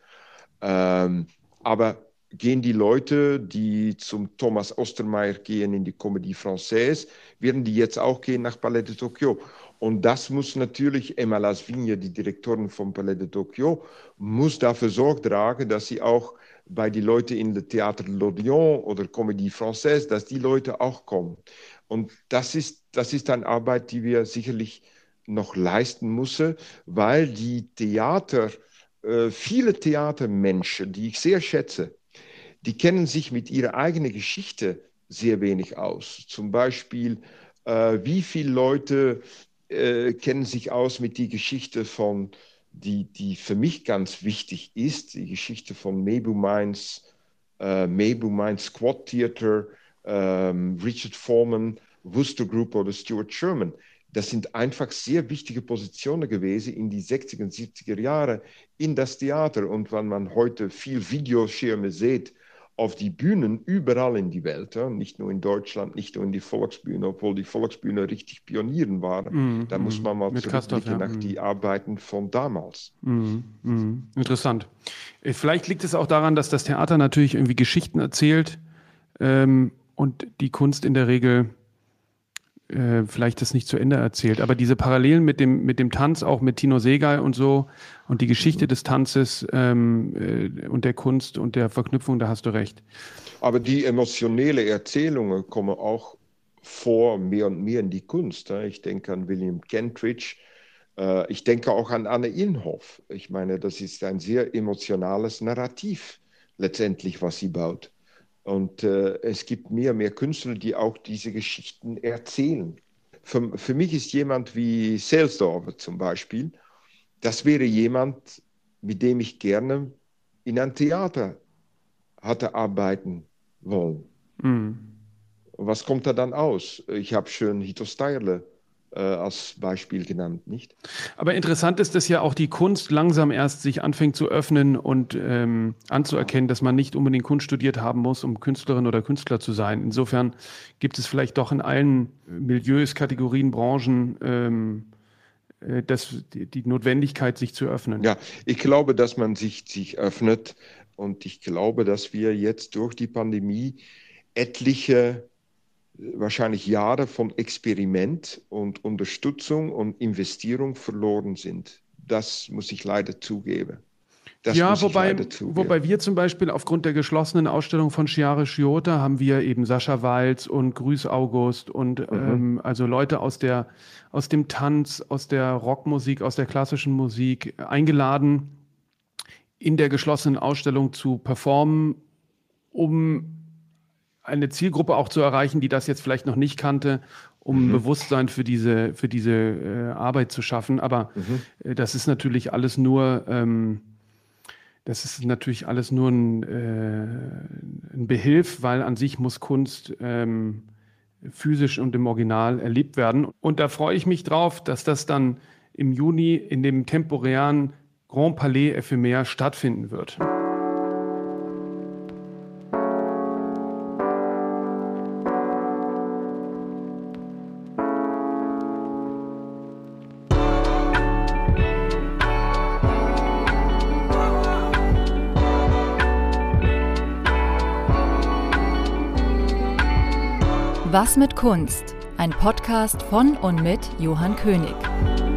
Ähm, aber gehen die Leute, die zum Thomas Ostermeier gehen in die Comédie Française, werden die jetzt auch gehen nach Palais de Tokyo? Und das muss natürlich, Emma Lasvigne, die Direktorin vom Palais de Tokyo, muss dafür Sorge tragen, dass sie auch bei den Leuten in der Théâtre de l'Odéon oder Comédie Française, dass die Leute auch kommen. Und das ist, das ist eine Arbeit, die wir sicherlich noch leisten müssen, weil die Theater, äh, viele Theatermenschen, die ich sehr schätze, die kennen sich mit ihrer eigenen Geschichte sehr wenig aus. Zum Beispiel, äh, wie viele Leute äh, kennen sich aus mit der Geschichte von, die, die für mich ganz wichtig ist, die Geschichte von Mabou Mines, äh, Mabou Mines Squad Theater, äh, Richard Foreman, Wooster Group oder Stuart Sherman. Das sind einfach sehr wichtige Positionen gewesen in die sechziger und siebziger Jahre in das Theater. Und wenn man heute viel Videoschirme sieht, auf die Bühnen überall in die Welt, ja? Nicht nur in Deutschland, nicht nur in die Volksbühne, obwohl die Volksbühne richtig Pionieren waren. Mm, da mm, muss man mal zurückblicken ja. nach mm. die Arbeiten von damals. Mm, mm. Interessant. Vielleicht liegt es auch daran, dass das Theater natürlich irgendwie Geschichten erzählt ähm, und die Kunst in der Regel äh, vielleicht das nicht zu Ende erzählt. Aber diese Parallelen mit dem, mit dem Tanz, auch mit Tino Sehgal und so und die Geschichte des Tanzes ähm, äh, und der Kunst und der Verknüpfung, da hast du recht. Aber die emotionellen Erzählungen kommen auch vor, mehr und mehr in die Kunst. Ich denke an William Kentridge, äh, ich denke auch an Anne Inhoff. Ich meine, das ist ein sehr emotionales Narrativ letztendlich, was sie baut. Und äh, es gibt mehr und mehr Künstler, die auch diese Geschichten erzählen. Für, für mich ist jemand wie Selsdorfer zum Beispiel, das wäre jemand, mit dem ich gerne in ein Theater hatte arbeiten wollen. Mm. Was kommt da dann aus? Ich habe schon Hito Steyerle äh, als Beispiel genannt, nicht? Aber interessant ist, dass ja auch die Kunst langsam erst sich anfängt zu öffnen und ähm, anzuerkennen, dass man nicht unbedingt Kunst studiert haben muss, um Künstlerin oder Künstler zu sein. Insofern gibt es vielleicht doch in allen Milieus, Kategorien, Branchen ähm, äh, das, die, die Notwendigkeit, sich zu öffnen? Ja, ich glaube, dass man sich, sich öffnet und ich glaube, dass wir jetzt durch die Pandemie etliche, wahrscheinlich Jahre von Experiment und Unterstützung und Investierung verloren sind. Das muss ich leider zugeben. Das ja, wobei, wobei wir zum Beispiel aufgrund der geschlossenen Ausstellung von Chiara Sciota haben wir eben Sascha Walz und Grüß August und mhm. ähm, also Leute aus der, aus dem Tanz, aus der Rockmusik, aus der klassischen Musik eingeladen, in der geschlossenen Ausstellung zu performen, um eine Zielgruppe auch zu erreichen, die das jetzt vielleicht noch nicht kannte, um mhm. Bewusstsein für diese, für diese äh, Arbeit zu schaffen. Aber mhm. äh, das ist natürlich alles nur... Ähm, Das ist natürlich alles nur ein, äh, ein Behilf, weil an sich muss Kunst ähm, physisch und im Original erlebt werden. Und da freue ich mich drauf, dass das dann im Juni in dem temporären Grand Palais Ephemer stattfinden wird. Was mit Kunst? Ein Podcast von und mit Johann König.